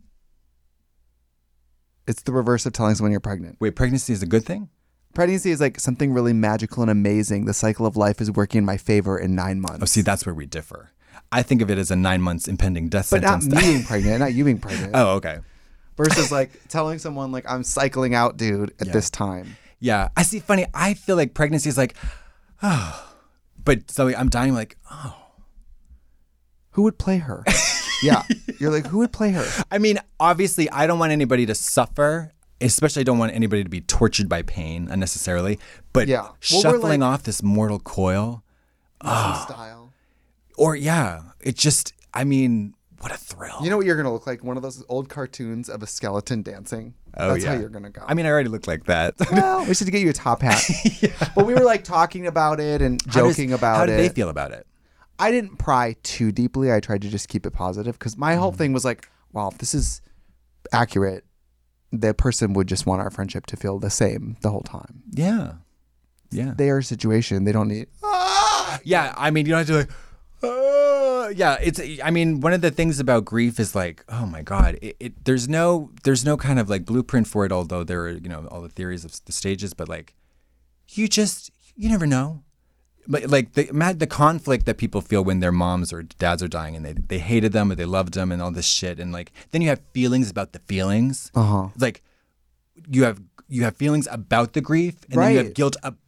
Speaker 5: It's the reverse of telling someone you're pregnant.
Speaker 3: Wait, pregnancy is a good thing?
Speaker 5: Pregnancy is like something really magical and amazing. The cycle of life is working in my favor in nine months.
Speaker 3: Oh, see, that's where we differ. I think of it as a nine months impending death
Speaker 5: but not
Speaker 3: sentence.
Speaker 5: me being pregnant, not you being pregnant.
Speaker 3: Oh, okay.
Speaker 5: Versus like telling someone like I'm cycling out, dude, at
Speaker 3: Yeah.
Speaker 5: this time.
Speaker 3: Yeah. I see. Funny. I feel like pregnancy is like, oh, but so I'm dying like, oh.
Speaker 5: Who would play her? Yeah. You're like, who would play her?
Speaker 3: I mean, obviously, I don't want anybody to suffer. Especially, I don't want anybody to be tortured by pain unnecessarily. But
Speaker 5: Yeah. Well, we're
Speaker 3: shuffling
Speaker 5: like-
Speaker 3: off this mortal coil,
Speaker 5: Some style.
Speaker 3: or yeah, it just. I mean, what a thrill.
Speaker 5: You know what you're gonna look like? One of those old cartoons of a skeleton dancing.
Speaker 3: Oh,
Speaker 5: That's
Speaker 3: yeah.
Speaker 5: how you're gonna go.
Speaker 3: I mean, I already look like that.
Speaker 5: well, we should get you a top hat. But we were like talking about it and
Speaker 3: How does-
Speaker 5: joking about
Speaker 3: How
Speaker 5: it.
Speaker 3: did they feel about it?
Speaker 5: I didn't pry too deeply. I tried to just keep it positive because my whole thing was like, well, if this is accurate, the person would just want our friendship to feel the same the whole time.
Speaker 3: Yeah, yeah,
Speaker 5: Their situation, they don't need.
Speaker 3: yeah. I mean, you don't have to like. Uh, yeah, it's. I mean, one of the things about grief is like, oh my god, it, it. There's no, there's no kind of like blueprint for it. Although there are, you know, all the theories of the stages, but like, you just, you never know. But like the the conflict that people feel when their moms or dads are dying and they they hated them or they loved them and all this shit, and like then you have feelings about the feelings.
Speaker 5: Uh huh.
Speaker 3: Like you have you have feelings about the grief, and then you have
Speaker 5: Right.
Speaker 3: guilt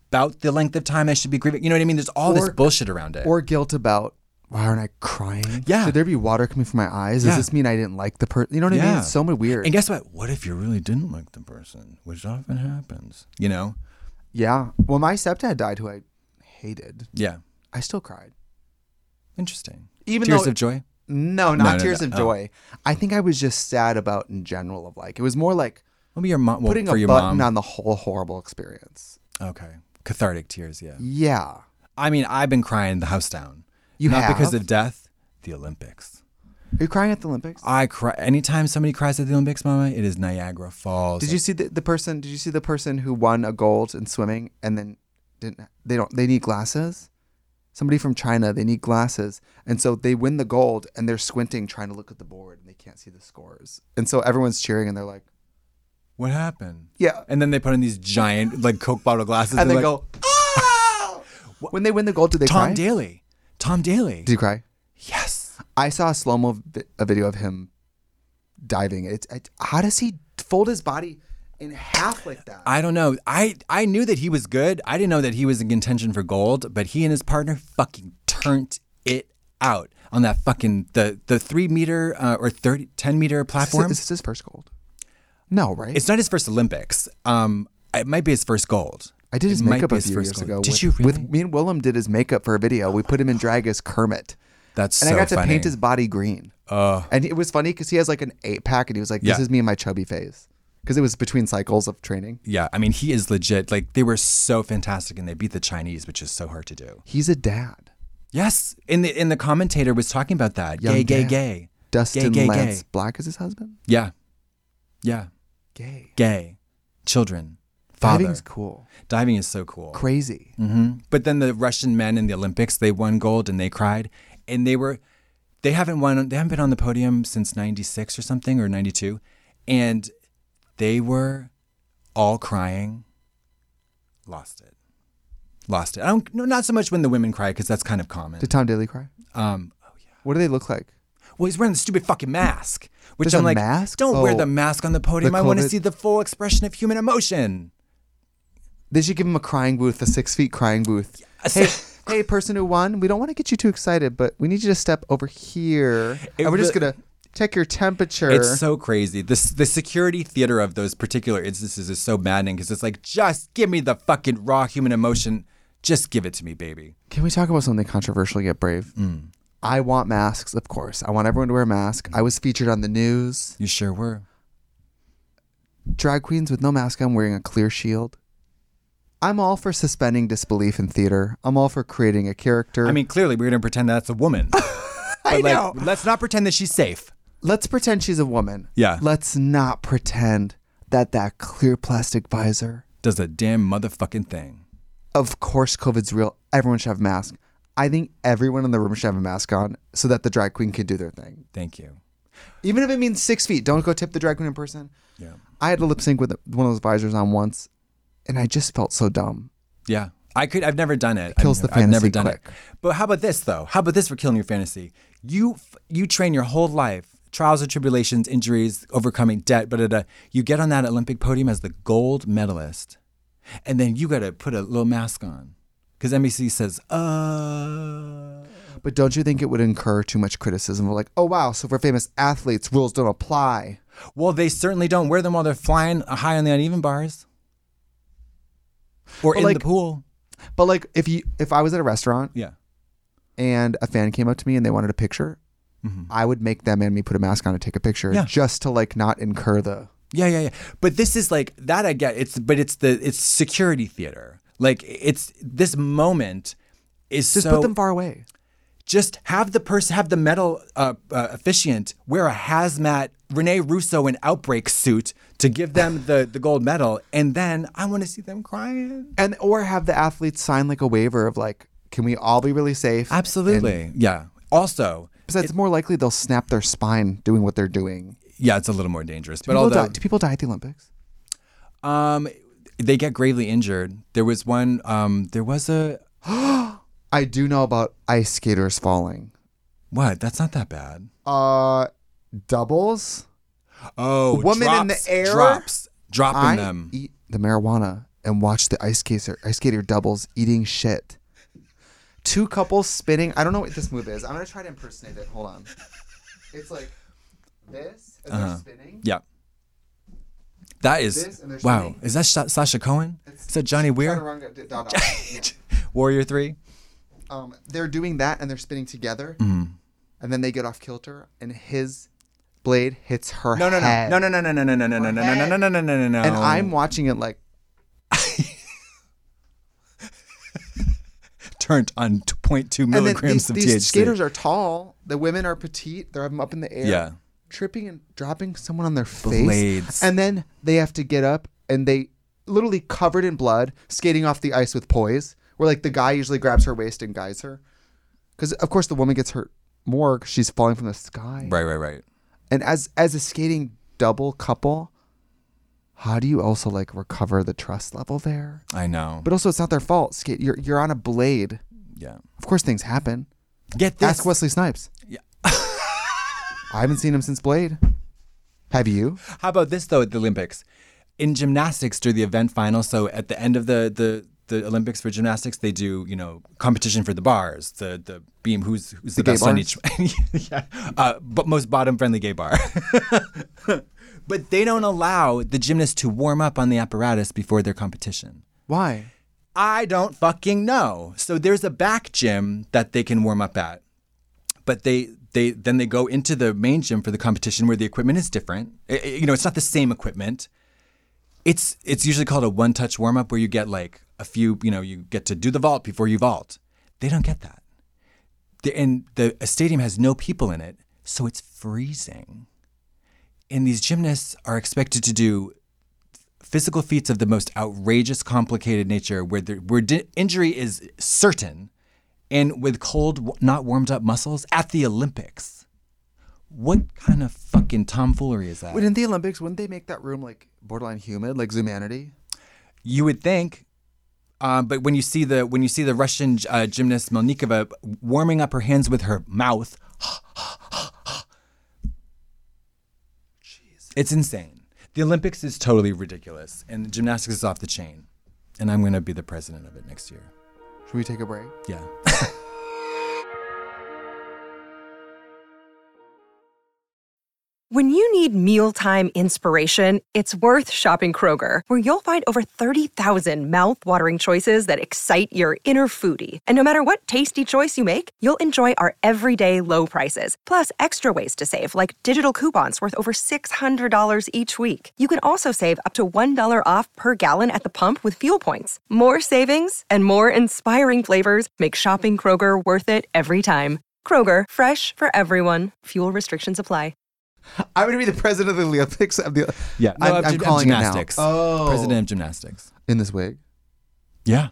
Speaker 3: about the length of time I should be grieving. You know what I mean? There's all this
Speaker 5: Or-
Speaker 3: bullshit around it.
Speaker 5: Or guilt about, why aren't I crying?
Speaker 3: Yeah.
Speaker 5: Should there be water coming from my eyes?
Speaker 3: Yeah.
Speaker 5: Does this mean I didn't like the person? You know what I mean?
Speaker 3: Yeah.
Speaker 5: It's so weird.
Speaker 3: And guess what? What if you really didn't like the person? Which often happens, you know?
Speaker 5: yeah. Well, my stepdad died, who I hated.
Speaker 3: Yeah.
Speaker 5: I still cried.
Speaker 3: Interesting.
Speaker 5: Even
Speaker 3: Tears
Speaker 5: though-
Speaker 3: of joy?
Speaker 5: No, not
Speaker 3: No, no,
Speaker 5: tears
Speaker 3: no.
Speaker 5: of
Speaker 3: Oh.
Speaker 5: joy. I think I was just sad about in general of like, it was more like
Speaker 3: Maybe your mom. Well,
Speaker 5: putting
Speaker 3: for
Speaker 5: a
Speaker 3: your
Speaker 5: button
Speaker 3: mom.
Speaker 5: on the whole horrible experience.
Speaker 3: Okay. Cathartic tears, yeah.
Speaker 5: Yeah.
Speaker 3: I mean, I've been crying the house down.
Speaker 5: You
Speaker 3: Not
Speaker 5: have?
Speaker 3: because of death, the Olympics.
Speaker 5: Are you crying at the Olympics?
Speaker 3: I cry. Anytime somebody cries at the Olympics, Mama, it is Niagara Falls.
Speaker 5: Did you see the, the person? Did you see the person who won a gold in swimming and then didn't? They don't. They need glasses. Somebody from China. They need glasses, and so they win the gold, and they're squinting, trying to look at the board, and they can't see the scores, and so everyone's cheering, and they're like,
Speaker 3: What happened?
Speaker 5: "Yeah,"
Speaker 3: And then they put in these giant, like, Coke bottle glasses.
Speaker 5: and
Speaker 3: they're
Speaker 5: they
Speaker 3: like,
Speaker 5: go, "Ah!" When they win the gold, do they
Speaker 3: Tom
Speaker 5: cry?
Speaker 3: Daly. Tom Daly.
Speaker 5: Did you cry?
Speaker 3: Yes.
Speaker 5: I saw a slow mo vi- a video of him diving. It's it, how does he fold his body in half like that?
Speaker 3: I don't know. I, I knew that he was good. I didn't know that he was in contention for gold, but he and his partner fucking turned it out on that fucking, the, the three meter uh, or thirty, ten meter
Speaker 5: Is this,
Speaker 3: platform.
Speaker 5: is this his first gold? No, right?
Speaker 3: It's not his first Olympics. Um, it might be his first gold.
Speaker 5: I did his
Speaker 3: It might
Speaker 5: makeup
Speaker 3: be
Speaker 5: a
Speaker 3: his
Speaker 5: few
Speaker 3: first
Speaker 5: years
Speaker 3: gold.
Speaker 5: ago.
Speaker 3: Did
Speaker 5: with,
Speaker 3: you really?
Speaker 5: With me and Willem did his makeup for a video. We put him in drag as Kermit,
Speaker 3: That's
Speaker 5: and
Speaker 3: so
Speaker 5: I got to
Speaker 3: funny.
Speaker 5: paint his body green.
Speaker 3: Uh,
Speaker 5: And it was funny because he has like an eight pack, and he was like, "This
Speaker 3: Yeah.
Speaker 5: is me and my chubby face," because it was between cycles of training.
Speaker 3: yeah, I mean, he is legit. Like, they were so fantastic, and they beat the Chinese, which is so hard to do.
Speaker 5: He's a dad.
Speaker 3: Yes, in the in the commentator was talking about that.
Speaker 5: Young
Speaker 3: Gay, gay,
Speaker 5: dad.
Speaker 3: gay.
Speaker 5: Dustin
Speaker 3: gay, gay,
Speaker 5: Lance
Speaker 3: gay.
Speaker 5: Black is his husband.
Speaker 3: Yeah, yeah.
Speaker 5: Gay.
Speaker 3: Gay, children, father.
Speaker 5: Diving's cool.
Speaker 3: Diving is so cool.
Speaker 5: Crazy.
Speaker 3: hmm But then the Russian men in the Olympics, they won gold and they cried, and they were, they haven't won, they haven't been on the podium since ninety-six or something or ninety-two, and they were all crying. Lost it, lost it. I don't, no, not so much when the women cry because that's kind of common.
Speaker 5: Did Tom Daly cry?
Speaker 3: Um, oh yeah.
Speaker 5: What do they look like?
Speaker 3: Well, he's wearing the stupid fucking mask, which
Speaker 5: There's
Speaker 3: I'm
Speaker 5: a
Speaker 3: like,
Speaker 5: mask?
Speaker 3: don't wear
Speaker 5: Oh,
Speaker 3: the mask on the podium.
Speaker 5: the
Speaker 3: I want to
Speaker 5: COVID-
Speaker 3: see the full expression of human emotion.
Speaker 5: They should give him a crying booth, a six feet crying booth. Hey, hey, person who won, we don't want to get you too excited, but we need you to step over here.
Speaker 3: It
Speaker 5: and we're just
Speaker 3: re-
Speaker 5: going to check your temperature.
Speaker 3: It's so crazy. This the security theater of those particular instances is so maddening because it's like, just give me the fucking raw human emotion. Just give it to me, baby.
Speaker 5: Can we talk about something controversial yet brave?
Speaker 3: Mm.
Speaker 5: I want masks, of course. I want everyone to wear a mask. I was featured on the news.
Speaker 3: You sure were.
Speaker 5: Drag queens with no mask on wearing a clear shield. I'm all for suspending disbelief in theater. I'm all for creating a character.
Speaker 3: I mean, clearly we're going to pretend that's a woman.
Speaker 5: I
Speaker 3: But like,
Speaker 5: know.
Speaker 3: let's not pretend that she's safe.
Speaker 5: Let's pretend she's a woman.
Speaker 3: Yeah.
Speaker 5: Let's not pretend that that clear plastic visor.
Speaker 3: Does a damn motherfucking thing.
Speaker 5: Of course, COVID's real. Everyone should have a mask. I think everyone in the room should have a mask on so that the drag queen can do their thing.
Speaker 3: Thank you.
Speaker 5: Even if it means six feet, don't go tip the drag queen in person.
Speaker 3: Yeah.
Speaker 5: I had to lip sync with one of those visors on once, and I just felt so dumb.
Speaker 3: Yeah. I could. I've never done it.
Speaker 5: Kills
Speaker 3: I've,
Speaker 5: the
Speaker 3: I've never
Speaker 5: fantasy
Speaker 3: done
Speaker 5: quick.
Speaker 3: it. But how about this though? How about this for killing your fantasy? You f- you train your whole life, trials and tribulations, injuries, overcoming debt, but da, da. You get on that Olympic podium as the gold medalist, and then you got to put a little mask on because N B C says, uh.
Speaker 5: But don't you think it would incur too much criticism? We're like, oh wow, so for famous athletes, rules don't apply.
Speaker 3: Well, they certainly don't wear them while they're flying high on the uneven bars or
Speaker 5: But
Speaker 3: in
Speaker 5: like-
Speaker 3: the pool.
Speaker 5: But like, if you if I was at a restaurant
Speaker 3: Yeah.
Speaker 5: and a fan came up to me and they wanted a picture, I would make them and me put a mask on and take a picture
Speaker 3: Mm-hmm. Yeah.
Speaker 5: just to like not incur the.
Speaker 3: Yeah, yeah, yeah. But this is like that. I get it's, but it's the it's security theater. Like it's this moment is
Speaker 5: Just
Speaker 3: so.
Speaker 5: put them far away.
Speaker 3: Just have the person, have the medal uh, uh, officiant wear a hazmat Rene Russo in Outbreak suit to give them the the gold medal, and then I want to see them crying.
Speaker 5: And or have the athletes sign like a waiver of like, can we all be really safe?
Speaker 3: Absolutely,
Speaker 5: And
Speaker 3: yeah. Also,
Speaker 5: besides, it's more likely they'll snap their spine doing what they're doing.
Speaker 3: yeah, it's a little more dangerous.
Speaker 5: Do
Speaker 3: But
Speaker 5: people,
Speaker 3: although,
Speaker 5: die, do people die at the Olympics?
Speaker 3: um, they get gravely injured. There was one. Um, there was a
Speaker 5: I do know about ice skaters falling.
Speaker 3: what? That's not that bad.
Speaker 5: Uh, doubles.
Speaker 3: Oh,
Speaker 5: Woman in the
Speaker 3: drops,
Speaker 5: air?
Speaker 3: drops, dropping
Speaker 5: I
Speaker 3: them.
Speaker 5: eat the marijuana and watch the ice skater ice skater doubles eating shit. Two couples spinning. I don't know what this move is. I'm gonna try to impersonate it. Hold on. It's like this, and
Speaker 3: Uh-huh.
Speaker 5: they're spinning.
Speaker 3: Yeah. That
Speaker 5: This,
Speaker 3: is
Speaker 5: and they're
Speaker 3: wow.
Speaker 5: spinning.
Speaker 3: Is that Sha- Sasha Cohen?
Speaker 5: It's
Speaker 3: Is that Johnny Weir?
Speaker 5: Chaturanga- da- da- da. Yeah.
Speaker 3: Warrior Three.
Speaker 5: Um, they're doing that and they're spinning together,
Speaker 3: Mm-hmm.
Speaker 5: and then they get off kilter, and his blade hits her
Speaker 3: No, no, no,
Speaker 5: head.
Speaker 3: no, no, no, no, no, no, no, no, no, no, no, no, no, no, no, no, no.
Speaker 5: And I'm watching it like,
Speaker 3: turned on two point two
Speaker 5: and then
Speaker 3: milligrams
Speaker 5: these,
Speaker 3: of
Speaker 5: these
Speaker 3: T H C.
Speaker 5: skaters are tall. The women are petite. They're up in the air,
Speaker 3: Yeah.
Speaker 5: tripping and dropping someone on their face.
Speaker 3: Blades.
Speaker 5: And then they have to get up, and they literally covered in blood, skating off the ice with poise. Where like the guy usually grabs her waist and guides her, because of course the woman gets hurt more because she's falling from the sky.
Speaker 3: Right, right, right.
Speaker 5: And as as a skating double couple, how do you also like recover the trust level there?
Speaker 3: I know.
Speaker 5: But also, it's not their fault. Skate, you're you're on a blade.
Speaker 3: Yeah.
Speaker 5: Of course, things happen.
Speaker 3: Get this.
Speaker 5: Ask Wesley Snipes.
Speaker 3: Yeah.
Speaker 5: I haven't seen him since Blade. Have you?
Speaker 3: How about this though at the Olympics? In gymnastics during the event final, so at the end of the the the Olympics for gymnastics, they do, you know, competition for the bars, the the beam, who's who's the,
Speaker 5: The gay
Speaker 3: best on
Speaker 5: bars?
Speaker 3: each, yeah, uh, but most bottom friendly gay bar. But they don't allow the gymnasts to warm up on the apparatus before their competition.
Speaker 5: Why?
Speaker 3: I don't fucking know. So there's a back gym that they can warm up at, but they they then they go into the main gym for the competition where the equipment is different. I- I- you know, it's not the same equipment. It's it's usually called a one-touch warm-up where you get like a few, you know, you get to do the vault before you vault. They don't get that. The, and the a stadium has no people in it, so it's freezing. And these gymnasts are expected to do physical feats of the most outrageous, complicated nature where, the, where di- injury is certain and with cold, not warmed up muscles at the Olympics. What kind of fucking tomfoolery is that?
Speaker 5: Wait, in the Olympics, wouldn't they make that room like borderline humid, like Zumanity?
Speaker 3: You would think, um, but when you see the when you see the Russian uh, gymnast Melnikova warming up her hands with her mouth, it's insane. The Olympics is totally ridiculous, and gymnastics is off the chain. And I'm going to be the president of it next year.
Speaker 5: Should we take a break?
Speaker 3: Yeah.
Speaker 6: When you need mealtime inspiration, it's worth shopping Kroger, where you'll find over thirty thousand mouth-watering choices that excite your inner foodie. And no matter what tasty choice you make, you'll enjoy our everyday low prices, plus extra ways to save, like digital coupons worth over six hundred dollars each week. You can also save up to one dollar off per gallon at the pump with fuel points. More savings and more inspiring flavors make shopping Kroger worth it every time. Kroger, fresh for everyone. Fuel restrictions apply.
Speaker 5: I'm going to be the president of the Olympics. Of the,
Speaker 3: Yeah. No,
Speaker 5: I'm,
Speaker 3: of
Speaker 5: I'm
Speaker 3: gym- of
Speaker 5: calling
Speaker 3: gymnastics.
Speaker 5: it now. Oh.
Speaker 3: President of gymnastics.
Speaker 5: In this wig.
Speaker 3: Yeah.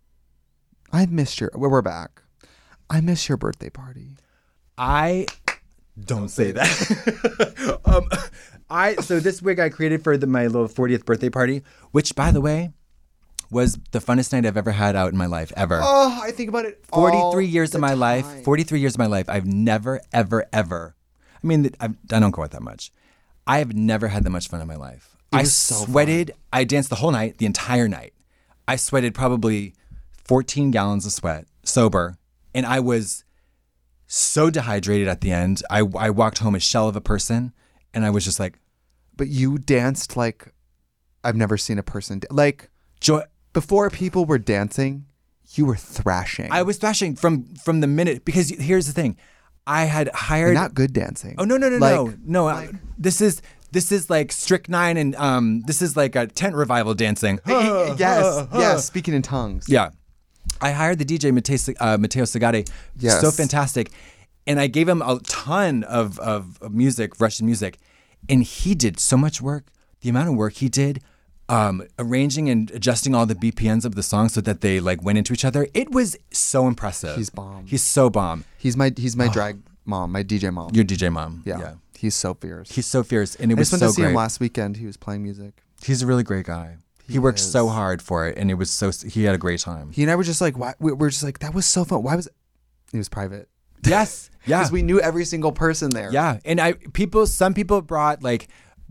Speaker 5: I missed your. Well, we're back. I miss your birthday party.
Speaker 3: I don't say that. um, I so this wig I created for the, my little fortieth birthday party, which by the way was the funnest night I've ever had out in my life ever.
Speaker 5: Oh, I think about it. all
Speaker 3: forty-three years
Speaker 5: the
Speaker 3: of my
Speaker 5: time.
Speaker 3: life. forty-three years of my life. I've never, ever, ever. I mean, I've, I don't go out that much. I have never had that much fun in my life.
Speaker 5: It
Speaker 3: I
Speaker 5: was so
Speaker 3: sweated. I danced the whole night, the entire night. I sweated probably fourteen gallons of sweat, sober, and I was so dehydrated at the end. I, I walked home a shell of a person, and I was just like,
Speaker 5: But you danced like I've never seen a person da- like
Speaker 3: joy.
Speaker 5: before people were dancing. You were thrashing.
Speaker 3: I was thrashing from from the minute because here's the thing, I had hired.
Speaker 5: not good dancing.
Speaker 3: Oh no no no
Speaker 5: Like-
Speaker 3: no no! I-
Speaker 5: like-
Speaker 3: this is this is like Strychnine and um this is like a tent revival dancing.
Speaker 5: yes, yes. Speaking in tongues.
Speaker 3: Yeah, I hired the D J Matteo, uh, Matteo Sagade.
Speaker 5: Yes.
Speaker 3: So fantastic, and I gave him a ton of, of of music, Russian music, and he did so much work. The amount of work he did, um, arranging and adjusting all the B P Ms of the songs so that they like went into each other. It was so impressive.
Speaker 5: He's bomb.
Speaker 3: He's so bomb.
Speaker 5: He's my he's my drag mom, my D J mom.
Speaker 3: Your D J mom.
Speaker 5: yeah.
Speaker 3: yeah.
Speaker 5: He's so fierce.
Speaker 3: He's so fierce, and it
Speaker 5: I
Speaker 3: was
Speaker 5: just went
Speaker 3: so
Speaker 5: to see
Speaker 3: great.
Speaker 5: him last weekend. He was playing music.
Speaker 3: He's a really great guy. He,
Speaker 5: He
Speaker 3: worked
Speaker 5: is.
Speaker 3: so hard for it, and it was so. He had a great time.
Speaker 5: He and I were just like, why? we We're just like, that was so fun. Why was it? It was private.
Speaker 3: Yes, yeah,
Speaker 5: Because we knew every single person there.
Speaker 3: yeah. And I people, some people brought like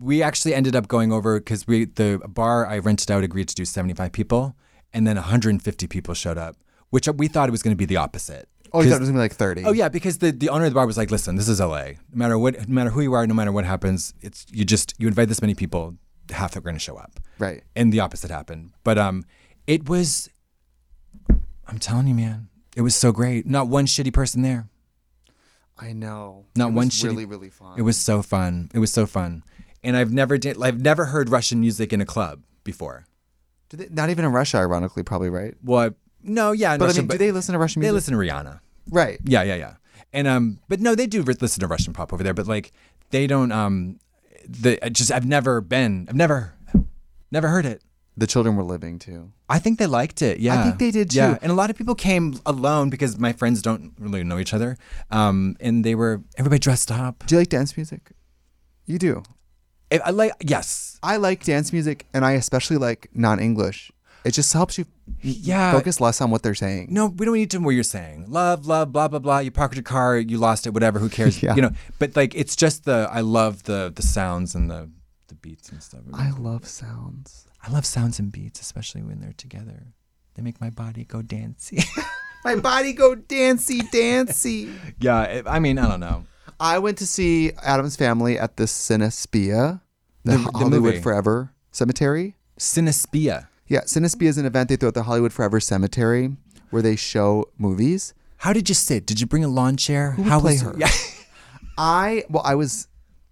Speaker 3: we actually ended up going over because we the bar I rented out agreed to do seventy-five people, and then one hundred fifty people showed up, which we thought it was going to be the opposite.
Speaker 5: Oh, you thought it was gonna be like thirty?
Speaker 3: Oh yeah, because the, the owner of the bar was like, "Listen, this is L A. No matter what, no matter who you are, no matter what happens, it's you just you invite this many people, half are going to show up."
Speaker 5: Right.
Speaker 3: And the opposite happened. But um, it was. I'm telling you, man, it was so great. Not one shitty person there.
Speaker 5: I know.
Speaker 3: Not
Speaker 5: it
Speaker 3: one
Speaker 5: was
Speaker 3: shitty.
Speaker 5: really, really fun.
Speaker 3: It was so fun. It was so fun, and I've never did. I've never heard Russian music in a club before.
Speaker 5: Do they, not even in Russia, ironically, probably, right?
Speaker 3: Well, I- no, yeah, in
Speaker 5: But
Speaker 3: Russia,
Speaker 5: I mean, do they listen to Russian
Speaker 3: They
Speaker 5: music?
Speaker 3: listen to Rihanna.
Speaker 5: Right.
Speaker 3: Yeah, yeah, yeah. And um, but no, they do listen to Russian pop over there. But like, they don't um, the I just I've never been. I've never, never heard it.
Speaker 5: The children were living too.
Speaker 3: I think they liked it. Yeah,
Speaker 5: I think they did,
Speaker 3: Yeah,
Speaker 5: too.
Speaker 3: and a lot of people came alone because my friends don't really know each other. Um, and they were everybody dressed up.
Speaker 5: Do you like dance music? You do.
Speaker 3: I, I like yes.
Speaker 5: I like dance music, and I especially like non-English. It just helps you
Speaker 3: Yeah.
Speaker 5: focus less on what they're saying.
Speaker 3: No, we don't need to know what you're saying. Love, love, blah, blah, blah. You parked your car, you lost it, whatever, who cares?
Speaker 5: Yeah.
Speaker 3: You know, but like, it's just the, I love the the sounds and the, the beats and stuff.
Speaker 5: I love sounds.
Speaker 3: I love sounds and beats, especially when they're together. They make my body go dancey.
Speaker 5: My body go dancey, dancey.
Speaker 3: yeah, it, I mean, I don't know.
Speaker 5: I went to see Adam's Family at the Cinespia, the,
Speaker 3: The- the
Speaker 5: Hollywood
Speaker 3: movie.
Speaker 5: Forever Cemetery.
Speaker 3: Cinespia.
Speaker 5: Yeah, Cinespia is an event they throw at the Hollywood Forever Cemetery where they show movies.
Speaker 3: How did you sit? Did you bring a lawn chair?
Speaker 5: Who would
Speaker 3: How
Speaker 5: play
Speaker 3: was
Speaker 5: her?
Speaker 3: Yeah.
Speaker 5: I, well, I was,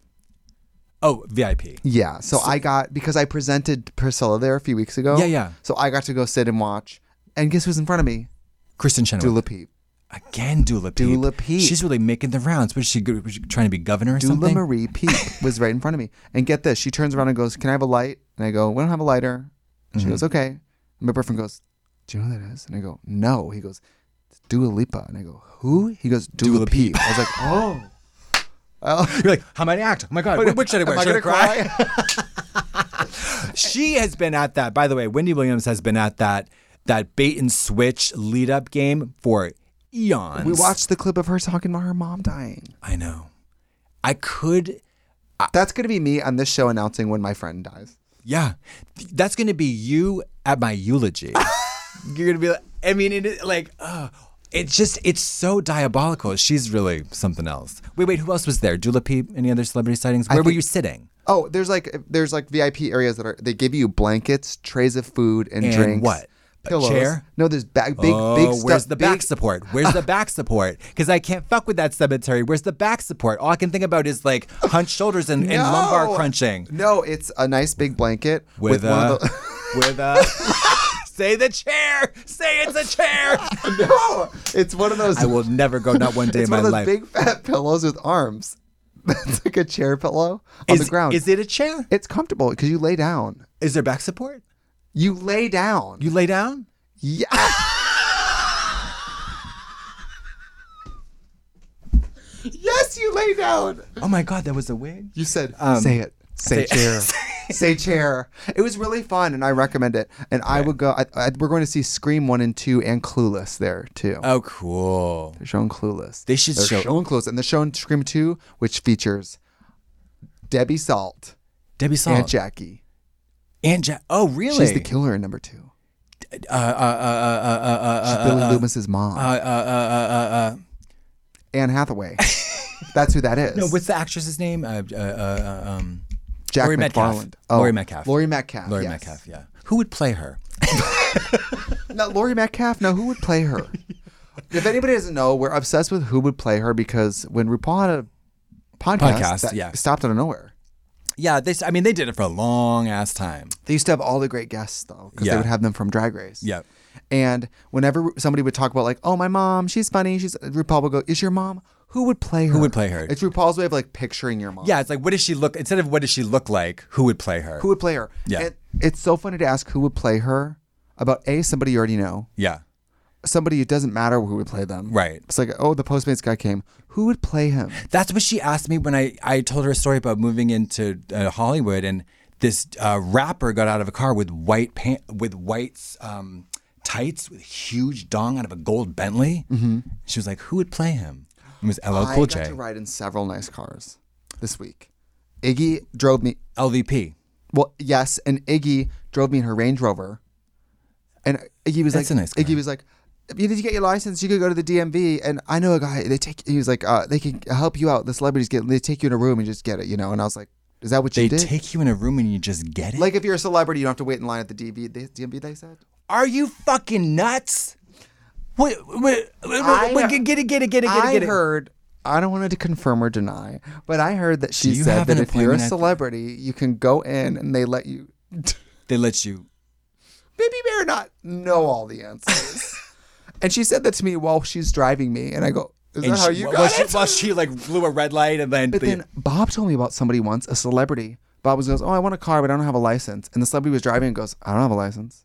Speaker 3: Oh, V I P.
Speaker 5: yeah. So, I got, because I presented Priscilla there a few weeks ago.
Speaker 3: Yeah, yeah.
Speaker 5: So I got to go sit and watch. And guess who's in front of me?
Speaker 3: Kristen Chenoweth.
Speaker 5: Dula Peep.
Speaker 3: Again, Dula Peep.
Speaker 5: Dula Peep.
Speaker 3: She's really making the rounds. Was she, was she trying to be governor or
Speaker 5: Dula
Speaker 3: something?
Speaker 5: Marie Peep was right in front of me. And get this, she turns around and goes, "Can I have a light?" And I go, "We don't have a lighter." And she
Speaker 3: Mhm.
Speaker 5: goes, "Okay." And my boyfriend goes, "Do you know who that is?" And I go, "No." He goes, "It's Dua Lipa." And I go, "Who?" He goes, "Dula,
Speaker 3: Dula
Speaker 5: Peep."
Speaker 3: Peep.
Speaker 5: I was like, "Oh." Oh.
Speaker 3: You're like, how might I act? Oh my God, what should I wear?
Speaker 5: Am I
Speaker 3: Should I
Speaker 5: gonna
Speaker 3: cry? She has been at that. By the way, Wendy Williams has been at that that bait and switch lead up game for eons.
Speaker 5: We watched the clip of her talking about her mom dying.
Speaker 3: I know. I could.
Speaker 5: That's going to be me on this show announcing when my friend dies.
Speaker 3: Yeah, that's going to be you at my eulogy. You're going to be like, I mean, it is like, uh, it's just, it's so diabolical. She's really something else. Wait, wait, who else was there? Dula Peep? Any other celebrity sightings? Where were
Speaker 5: think-
Speaker 3: you sitting?
Speaker 5: Oh, there's like there's like V I P areas that are they give you blankets, trays of food, and,
Speaker 3: And
Speaker 5: drinks.
Speaker 3: what? A
Speaker 5: Pillows.
Speaker 3: chair?
Speaker 5: No, there's back big
Speaker 3: oh,
Speaker 5: big stuff.
Speaker 3: where's the back
Speaker 5: big-
Speaker 3: support? Where's the back support? Because I can't fuck with that cemetery. Where's the back support? All I can think about is like hunched shoulders and, and
Speaker 5: No.
Speaker 3: lumbar crunching.
Speaker 5: No, it's a nice big blanket
Speaker 3: With,
Speaker 5: with, one
Speaker 3: a,
Speaker 5: of the.
Speaker 3: with a, say the chair. Say it's a chair.
Speaker 5: No, it's one of those.
Speaker 3: I will never go not one day
Speaker 5: it's
Speaker 3: in my
Speaker 5: one of those
Speaker 3: life.
Speaker 5: big fat pillows with arms. It's like a chair pillow on
Speaker 3: is,
Speaker 5: the ground.
Speaker 3: Is it a chair?
Speaker 5: It's comfortable because you lay down.
Speaker 3: Is there back support?
Speaker 5: You lay down.
Speaker 3: You lay down?
Speaker 5: Yeah. Yes, you lay down.
Speaker 3: Oh my God, that was a wig?
Speaker 5: You said,
Speaker 3: Um,
Speaker 5: say it. Say,
Speaker 3: say-
Speaker 5: chair. say chair. It was really fun, and I recommend it. And I would go. I, I, we're going to see Scream one and two and Clueless there too.
Speaker 3: Oh, cool.
Speaker 5: They're showing Clueless.
Speaker 3: They should
Speaker 5: They're
Speaker 3: show-
Speaker 5: showing Clueless, and they're showing Scream two, which features Debbie Salt
Speaker 3: Debbie Salt.
Speaker 5: and Jackie.
Speaker 3: Aunt Ja- Oh, really?
Speaker 5: She's the killer in number two.
Speaker 3: Uh, uh, uh, uh, uh, uh,
Speaker 5: She's
Speaker 3: uh,
Speaker 5: Billy
Speaker 3: uh,
Speaker 5: Loomis's mom.
Speaker 3: Uh, uh, uh, uh, uh,
Speaker 5: Anne Hathaway. That's who that is.
Speaker 3: no, what's the actress's name? Uh, uh, uh, uh, um,
Speaker 5: Jack
Speaker 3: Laurie Metcalf.
Speaker 5: McFarland.
Speaker 3: Laurie Metcalf.
Speaker 5: Laurie Metcalf.
Speaker 3: Laurie
Speaker 5: yes.
Speaker 3: Metcalf, yeah. Who would play her?
Speaker 5: No, Laurie Metcalf. No, who would play her? If anybody doesn't know, we're obsessed with who would play her because when RuPaul had a podcast,
Speaker 3: Podcast,
Speaker 5: that
Speaker 3: yeah.
Speaker 5: stopped out of nowhere.
Speaker 3: Yeah, they. I mean, they did it for a long ass time.
Speaker 5: They used to have all the great guests though, because
Speaker 3: Yeah.
Speaker 5: they would have them from Drag Race.
Speaker 3: Yep.
Speaker 5: And whenever somebody would talk about like, oh, my mom, she's funny, she's RuPaul would go, is your mom? Who would play her?
Speaker 3: Who would play her?
Speaker 5: It's RuPaul's way of like picturing your mom.
Speaker 3: Yeah, it's like, what does she look? Instead of what does she look like, who would play her?
Speaker 5: Who would play her?
Speaker 3: Yeah.
Speaker 5: And it's so funny to ask who would play her about A, somebody you already know,
Speaker 3: Yeah.
Speaker 5: somebody it doesn't matter who would play them.
Speaker 3: Right.
Speaker 5: It's like, oh, the Postmates guy came. Who would play him?
Speaker 3: That's what she asked me when I, I told her a story about moving into uh, Hollywood, and this uh, rapper got out of a car with white pant with white um, tights with huge dong out of a gold Bentley. Mm-hmm. She was like, "Who would play him?" It was L L Cool
Speaker 5: I
Speaker 3: J.
Speaker 5: got to ride in several nice cars this week. Iggy drove me.
Speaker 3: L V P.
Speaker 5: Well, yes, and Iggy drove me in her Range Rover, and Iggy was
Speaker 3: That's
Speaker 5: like,
Speaker 3: a nice guy.
Speaker 5: Iggy was like, "You need to get your license. You could go to the D M V." And I know a guy. They take. He was like, uh, "They can help you out. The celebrities get. They take you in a room and just get it, you know." And I was like, "Is that what
Speaker 3: They
Speaker 5: you did?"
Speaker 3: take you in a room and you just get it?
Speaker 5: Like if you're a celebrity, you don't have to wait in line at the D M V. The D M V, they said.
Speaker 3: Are you fucking nuts? Wait, wait, wait,
Speaker 5: I-
Speaker 3: wait, get it, get it, get it, get it,
Speaker 5: I
Speaker 3: get it.
Speaker 5: heard. I don't want to confirm or deny, but I heard that she
Speaker 3: Do you
Speaker 5: said
Speaker 3: have
Speaker 5: that
Speaker 3: an
Speaker 5: if you're a
Speaker 3: appointment at-
Speaker 5: celebrity, you can go in and they let you.
Speaker 3: They let you.
Speaker 5: Maybe may or not know all the answers. And she said that to me while she's driving me, and I go, "Is
Speaker 3: And
Speaker 5: that how
Speaker 3: she-
Speaker 5: you
Speaker 3: while
Speaker 5: got
Speaker 3: she,
Speaker 5: it?"
Speaker 3: while she like blew a red light and then.
Speaker 5: But
Speaker 3: the-
Speaker 5: then Bob told me about somebody once, a celebrity. Bob was goes, "Oh, I want a car, but I don't have a license." And the celebrity was driving and goes, "I don't have a license."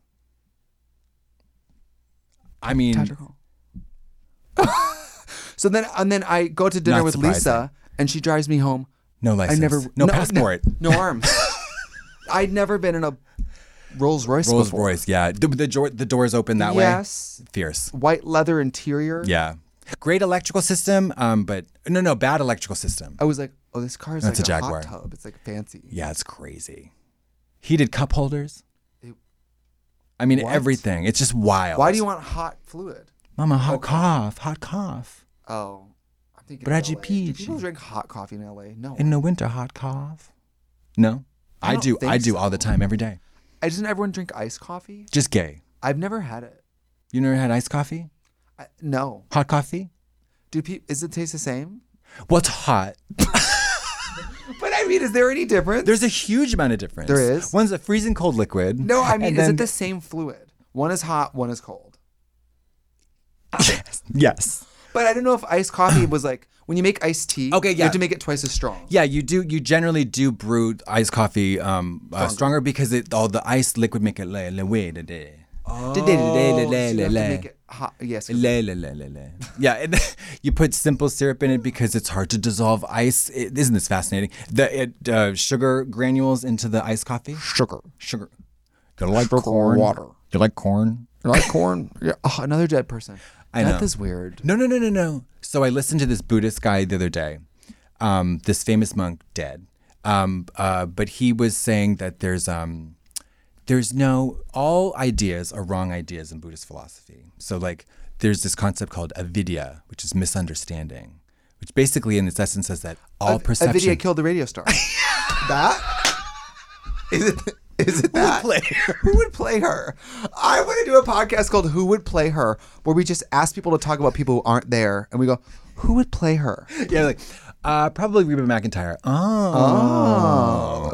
Speaker 3: I mean,
Speaker 5: Tactical. So then, and then I go to dinner
Speaker 3: Not
Speaker 5: with
Speaker 3: surprising.
Speaker 5: Lisa, and she drives me home.
Speaker 3: no license.
Speaker 5: I never,
Speaker 3: no, passport.
Speaker 5: no, no arms. I'd never been in a Rolls Royce
Speaker 3: Rolls
Speaker 5: before.
Speaker 3: Royce, yeah. The, the, door, the doors open that
Speaker 5: Yes.
Speaker 3: way. Fierce.
Speaker 5: White leather interior.
Speaker 3: Yeah. Great electrical system, um, but no, no, bad electrical system.
Speaker 5: I was like, "Oh, this car is
Speaker 3: That's
Speaker 5: like
Speaker 3: a
Speaker 5: a,
Speaker 3: Jaguar.
Speaker 5: hot tub. It's like fancy."
Speaker 3: Yeah, it's crazy. Heated cup holders.
Speaker 5: It-
Speaker 3: I mean,
Speaker 5: What?
Speaker 3: everything. It's just wild.
Speaker 5: Why do you want hot fluid?
Speaker 3: Mama, hot cough, hot cough.
Speaker 5: Oh, I'm thinking.
Speaker 3: Brad
Speaker 5: of L A. Do
Speaker 3: Peach.
Speaker 5: people drink hot coffee in L A? No.
Speaker 3: In the winter, hot cough. No,
Speaker 5: I
Speaker 3: I,
Speaker 5: don't
Speaker 3: do.
Speaker 5: think
Speaker 3: I do
Speaker 5: so.
Speaker 3: all the time, every day.
Speaker 5: I doesn't everyone drink iced coffee?
Speaker 3: Just gay.
Speaker 5: I've never had it.
Speaker 3: You never had iced coffee?
Speaker 5: I, no.
Speaker 3: Hot coffee?
Speaker 5: Do pe- Is it taste the same?
Speaker 3: What's hot?
Speaker 5: But I mean, is there any difference?
Speaker 3: There's a huge amount of difference.
Speaker 5: There is?
Speaker 3: One's a freezing cold liquid.
Speaker 5: no. I mean,
Speaker 3: and
Speaker 5: is
Speaker 3: then-
Speaker 5: it the same fluid? One is hot, one is cold.
Speaker 3: Yes. Yes.
Speaker 5: But I don't know if iced coffee was like when you make iced tea.
Speaker 3: Okay,
Speaker 5: You
Speaker 3: yeah.
Speaker 5: have to make it twice as strong.
Speaker 3: Yeah, you do. You generally do brew iced coffee um, uh, stronger because it all the ice liquid make it le le way le le.
Speaker 5: Oh, so you have to make it hot. Yes.
Speaker 3: Le, le, le, le, le. Yeah, and you put simple syrup in it because it's hard to dissolve ice. It, isn't this fascinating? The it, uh, sugar granules into the iced coffee.
Speaker 5: Sugar.
Speaker 3: Sugar. You like corn?
Speaker 5: Water.
Speaker 3: You like corn?
Speaker 5: You like corn? Yeah. Oh, another dead person.
Speaker 3: I
Speaker 5: Death
Speaker 3: know.
Speaker 5: is weird.
Speaker 3: No, no, no, no, no. So I listened to this Buddhist guy the other day, um, this famous monk, dead. Um, uh, but he was saying that there's um, there's no, all ideas are wrong ideas in Buddhist philosophy. So like there's this concept called avidya, which is misunderstanding, which basically in its essence says that all
Speaker 5: A-
Speaker 3: perception.
Speaker 5: Avidya killed the radio star. That? Is it? Is it that?
Speaker 3: play her?
Speaker 5: Who would play her? I want to do a podcast called "Who Would Play Her," where we just ask people to talk about people who aren't there, and we go, "Who would play her?"
Speaker 3: Yeah, like uh, probably Reba McEntire. Oh.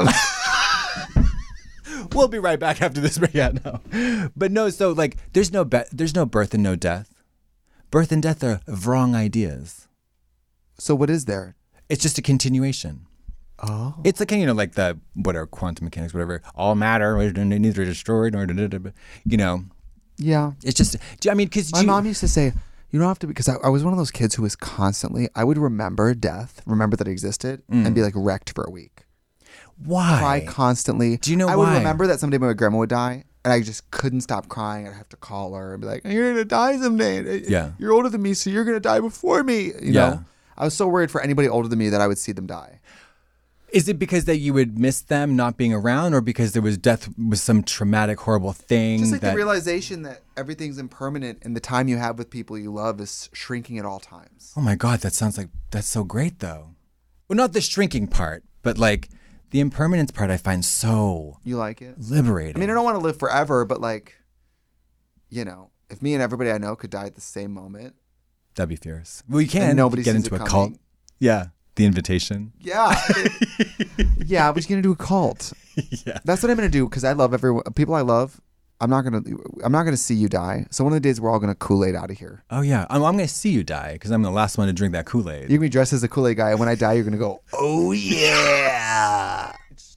Speaker 3: We'll be right back after this break. Yeah, no, but no. So like, there's no be- there's no birth and no death. Birth and death are wrong ideas.
Speaker 5: So what is there?
Speaker 3: It's just a continuation.
Speaker 5: Oh,
Speaker 3: It's like, you know, like the whatever quantum mechanics, whatever. All matter neither destroyed nor you know.
Speaker 5: yeah.
Speaker 3: It's just. do- I mean, because
Speaker 5: My mom used to say, "You don't have to," because I, I was one of those kids who was constantly. I would remember death, remember that it existed, and be like wrecked for a week.
Speaker 3: why?
Speaker 5: Cry constantly.
Speaker 3: Do you know
Speaker 5: I
Speaker 3: why?
Speaker 5: would remember that someday my grandma would die, and I just couldn't stop crying. I'd have to call her and be like, "You're gonna die someday.
Speaker 3: Yeah.
Speaker 5: You're older than me, so you're gonna die before me." You
Speaker 3: Yeah.
Speaker 5: know, I was so worried for anybody older than me that I would see them die.
Speaker 3: Is it because that you would miss them not being around, or because there was death was some traumatic, horrible thing?
Speaker 5: Just like
Speaker 3: that,
Speaker 5: the realization that everything's impermanent, and the time you have with people you love is shrinking at all times.
Speaker 3: Oh my God, that sounds like that's so great though. Well, not the shrinking part, but like the impermanence part I find so
Speaker 5: You like it?
Speaker 3: liberating.
Speaker 5: I mean, I don't want to live forever, but like, you know, if me and everybody I know could die at the same moment,
Speaker 3: That'd be fierce. Well, you can
Speaker 5: And nobody
Speaker 3: get
Speaker 5: sees
Speaker 3: into
Speaker 5: it
Speaker 3: a
Speaker 5: coming.
Speaker 3: cult. Yeah. The invitation.
Speaker 5: yeah, yeah, but you're gonna do a cult.
Speaker 3: Yeah.
Speaker 5: That's what I'm gonna do because I love everyone. People I love. I'm not gonna. I'm not gonna see you die. So one of the days we're all gonna Kool-Aid out of here.
Speaker 3: Oh yeah. I'm, I'm going to see you die because I'm the last one to drink that Kool-Aid.
Speaker 5: You're gonna be dressed as a Kool-Aid guy, and when I die, you're gonna go, "Oh yeah,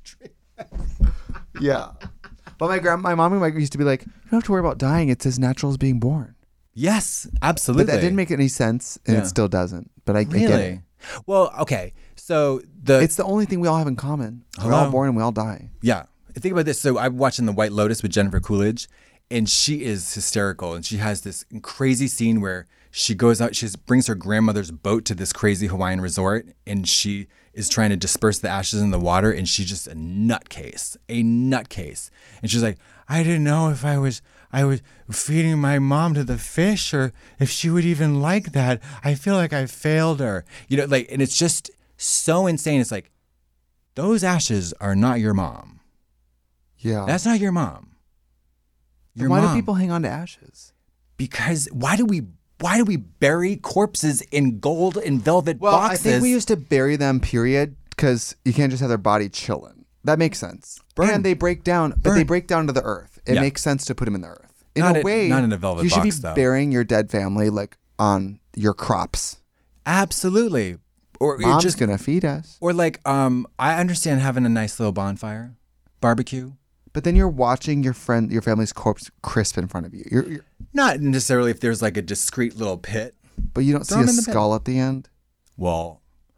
Speaker 5: yeah." But my grand, my mom and my used to be like, "You don't have to worry about dying. It's as natural as being born."
Speaker 3: Yes, absolutely.
Speaker 5: But that didn't make any sense, and
Speaker 3: Yeah.
Speaker 5: it still doesn't. But I, I
Speaker 3: really.
Speaker 5: get it.
Speaker 3: Well, okay. So the
Speaker 5: It's the only thing we all have in common. We're
Speaker 3: Hello?
Speaker 5: all born and we all die.
Speaker 3: Yeah. Think about this. So I'm watching The White Lotus with Jennifer Coolidge, and she is hysterical. And she has this crazy scene where she goes out, she brings her grandmother's boat to this crazy Hawaiian resort, and she is trying to disperse the ashes in the water, and she's just a nutcase, a nutcase. And she's like, I didn't know if I was I was feeding my mom to the fish or if she would even like that. I feel like I failed her. You know, like, and it's just so insane. It's like, those ashes are not your mom.
Speaker 5: Yeah.
Speaker 3: That's not your mom. Your
Speaker 5: Why
Speaker 3: mom.
Speaker 5: do people hang on to ashes?
Speaker 3: Because why do we why do we bury corpses in gold and velvet
Speaker 5: Well,
Speaker 3: boxes?
Speaker 5: I think we used to bury them, period, because you can't just have their body chilling. That makes sense.
Speaker 3: Burn.
Speaker 5: And they break down, but they
Speaker 3: Burn.
Speaker 5: break down to the earth. It
Speaker 3: Yeah.
Speaker 5: makes sense to put them in the earth. In
Speaker 3: Not
Speaker 5: a
Speaker 3: in-
Speaker 5: way,
Speaker 3: not in a velvet
Speaker 5: you should
Speaker 3: box,
Speaker 5: be
Speaker 3: though.
Speaker 5: burying your dead family like on your crops.
Speaker 3: Absolutely. Or you're
Speaker 5: Mom's
Speaker 3: just
Speaker 5: gonna feed us.
Speaker 3: or like um I understand having a nice little bonfire, barbecue.
Speaker 5: But then you're watching your friend, your family's corpse crisp in front of you. You're, you're,
Speaker 3: Not necessarily if there's like a discreet little pit.
Speaker 5: but you don't
Speaker 3: Throw
Speaker 5: see
Speaker 3: 'em
Speaker 5: a
Speaker 3: in the bin.
Speaker 5: skull at the end.
Speaker 3: Well,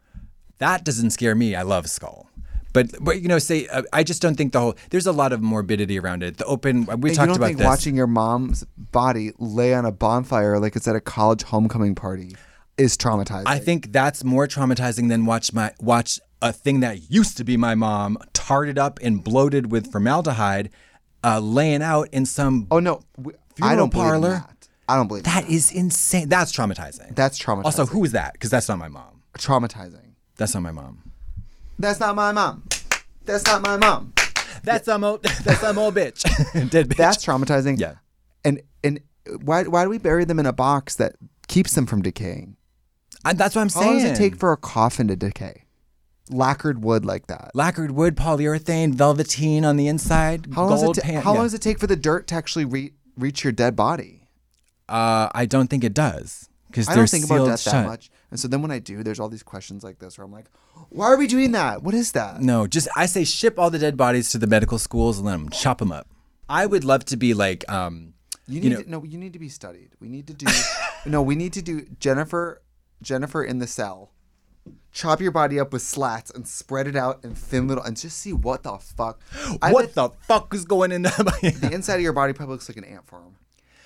Speaker 3: that doesn't scare me. I love skull. But, but you know, say, uh, I just don't think the whole, there's a lot of morbidity around it. The open, we
Speaker 5: And
Speaker 3: talked
Speaker 5: you don't
Speaker 3: about
Speaker 5: think
Speaker 3: this.
Speaker 5: watching your mom's body lay on a bonfire like it's at a college homecoming party is traumatizing.
Speaker 3: I think that's more traumatizing than watch my watch a thing that used to be my mom, tarted up and bloated with formaldehyde, uh, laying out in some,
Speaker 5: Oh no, we, I
Speaker 3: Funeral
Speaker 5: don't believe in
Speaker 3: parlor?
Speaker 5: that. I don't believe in
Speaker 3: that is insane. That's traumatizing.
Speaker 5: That's traumatizing.
Speaker 3: Also, who is that? Because that's not my mom.
Speaker 5: Traumatizing.
Speaker 3: That's not my mom.
Speaker 5: That's not my mom. That's not my mom.
Speaker 3: That's some old, that's some old bitch. Dead bitch.
Speaker 5: That's traumatizing.
Speaker 3: Yeah.
Speaker 5: And and why why do we bury them in a box that keeps them from decaying?
Speaker 3: And that's what I'm
Speaker 5: How
Speaker 3: saying.
Speaker 5: long does it take for a coffin to decay? Lacquered wood like that.
Speaker 3: Lacquered wood, polyurethane, velveteen on the inside,
Speaker 5: How long,
Speaker 3: gold
Speaker 5: does it, ta-
Speaker 3: pan-
Speaker 5: how
Speaker 3: yeah.
Speaker 5: long does it take for the dirt to actually re- reach your dead body?
Speaker 3: Uh, I don't think it does because
Speaker 5: I
Speaker 3: they're
Speaker 5: don't think about
Speaker 3: sealed
Speaker 5: death
Speaker 3: shut.
Speaker 5: that much. And so then when I do, there's all these questions like this where I'm like, why are we doing that? What is that?
Speaker 3: No, just I say ship all the dead bodies to the medical schools and let them chop them up. I would love to be like, um,
Speaker 5: You
Speaker 3: you,
Speaker 5: need
Speaker 3: know,
Speaker 5: to, no, you need to be studied. We need to do no, we need to do Jennifer Jennifer in the cell. Chop your body up with slats and spread it out in thin little and just see what the fuck. I
Speaker 3: what
Speaker 5: bet
Speaker 3: the fuck is going in my
Speaker 5: the inside of your body probably looks like an ant farm.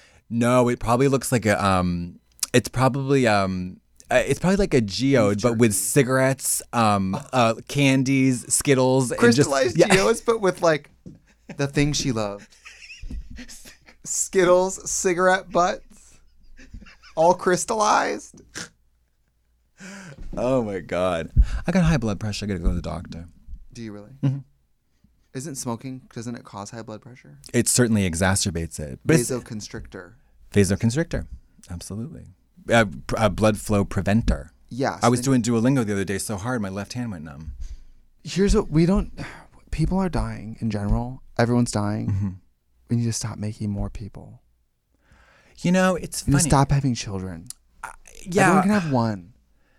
Speaker 3: No, it probably looks like a um, it's probably um. Uh, it's probably like a geode, but with cigarettes, um, uh, candies, Skittles,
Speaker 5: Crystallized
Speaker 3: and just, yeah.
Speaker 5: geodes, but with like the thing she loved. Skittles, cigarette butts, all crystallized.
Speaker 3: Oh my god, I got high blood pressure. I gotta go to the doctor.
Speaker 5: Do you really?
Speaker 3: Mm-hmm.
Speaker 5: Isn't smoking, doesn't it cause high blood pressure?
Speaker 3: It certainly exacerbates it. But it's
Speaker 5: Vasoconstrictor.
Speaker 3: vasoconstrictor, absolutely. Uh, pr- uh, blood flow preventer.
Speaker 5: Yeah.
Speaker 3: I
Speaker 5: so
Speaker 3: was
Speaker 5: then-
Speaker 3: doing Duolingo the other day so hard my left hand went numb.
Speaker 5: Here's what we don't. People are dying in general. Everyone's dying.
Speaker 3: Mm-hmm.
Speaker 5: We need to stop making more people.
Speaker 3: You know, it's
Speaker 5: We need
Speaker 3: funny.
Speaker 5: to stop having children.
Speaker 3: Yeah,
Speaker 5: Everyone can have one.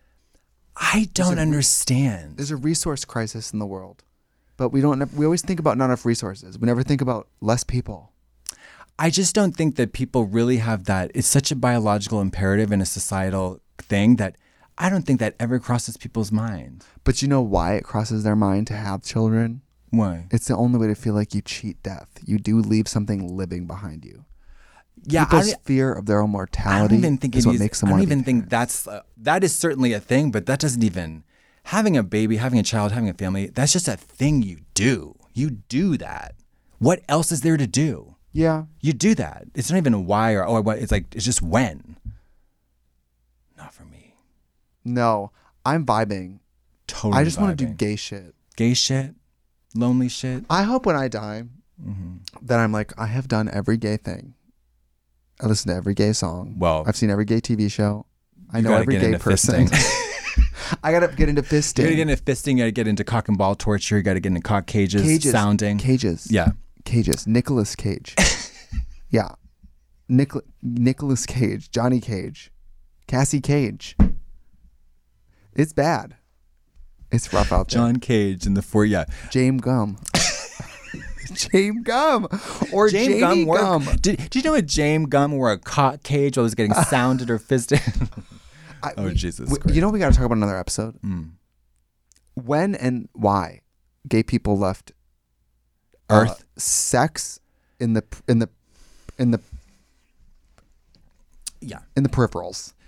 Speaker 3: I don't understand.
Speaker 5: There's a resource crisis in the world, but we don't. We always think about not enough resources. We never think about less people.
Speaker 3: I just don't think that people really have that. It's such a biological imperative and a societal thing that I don't think that ever crosses people's mind.
Speaker 5: But you know why it crosses their mind to have children?
Speaker 3: Why?
Speaker 5: It's the only way to feel like you cheat death. You do leave something living behind you.
Speaker 3: Yeah, I
Speaker 5: People's
Speaker 3: don't,
Speaker 5: fear of their own
Speaker 3: I
Speaker 5: mortality
Speaker 3: don't even think
Speaker 5: is
Speaker 3: it
Speaker 5: what
Speaker 3: is-
Speaker 5: makes them
Speaker 3: I don't
Speaker 5: want to
Speaker 3: even
Speaker 5: be
Speaker 3: think
Speaker 5: parents.
Speaker 3: that's uh, that is certainly a thing, but that doesn't even having a baby, having a child, having a family. That's just a thing you do. You do that. What else is there to do?
Speaker 5: Yeah.
Speaker 3: You do that. It's not even a why or oh what. It's like it's just when. Not for me.
Speaker 5: No, I'm vibing.
Speaker 3: Totally.
Speaker 5: I just want to do
Speaker 3: vibing.
Speaker 5: gay shit.
Speaker 3: gay shit, lonely shit.
Speaker 5: I hope when I die
Speaker 3: Mm-hmm.
Speaker 5: that I'm like, I have done every gay thing. I listen to every gay song.
Speaker 3: Well,
Speaker 5: I've seen every gay T V show. I
Speaker 3: you
Speaker 5: know
Speaker 3: gotta
Speaker 5: every
Speaker 3: get
Speaker 5: gay
Speaker 3: into
Speaker 5: person.
Speaker 3: fisting.
Speaker 5: I gotta get into
Speaker 3: You
Speaker 5: fisting.
Speaker 3: gotta get into fisting. You gotta get into cock and ball torture. You gotta get into cock cages,
Speaker 5: Cages.
Speaker 3: sounding.
Speaker 5: Cages.
Speaker 3: Yeah.
Speaker 5: Cages. Nicolas Cage. yeah. Nic- Nicolas Cage. Johnny Cage. Cassie Cage. It's bad. It's rough out there.
Speaker 3: John Cage in the four. Yeah.
Speaker 5: James Gum. James Gum. Or
Speaker 3: James
Speaker 5: Jamie
Speaker 3: Gum wore.
Speaker 5: Gum.
Speaker 3: Did, did you know a James Gum wore a cock cage while he was getting sounded or fisted?
Speaker 5: I-
Speaker 3: Oh,
Speaker 5: we-
Speaker 3: Jesus
Speaker 5: we-
Speaker 3: Christ.
Speaker 5: You know we gotta talk about another episode.
Speaker 3: Mm.
Speaker 5: When and why gay people left uh,
Speaker 3: Earth.
Speaker 5: sex in the in the in the
Speaker 3: Yeah.
Speaker 5: in the peripherals.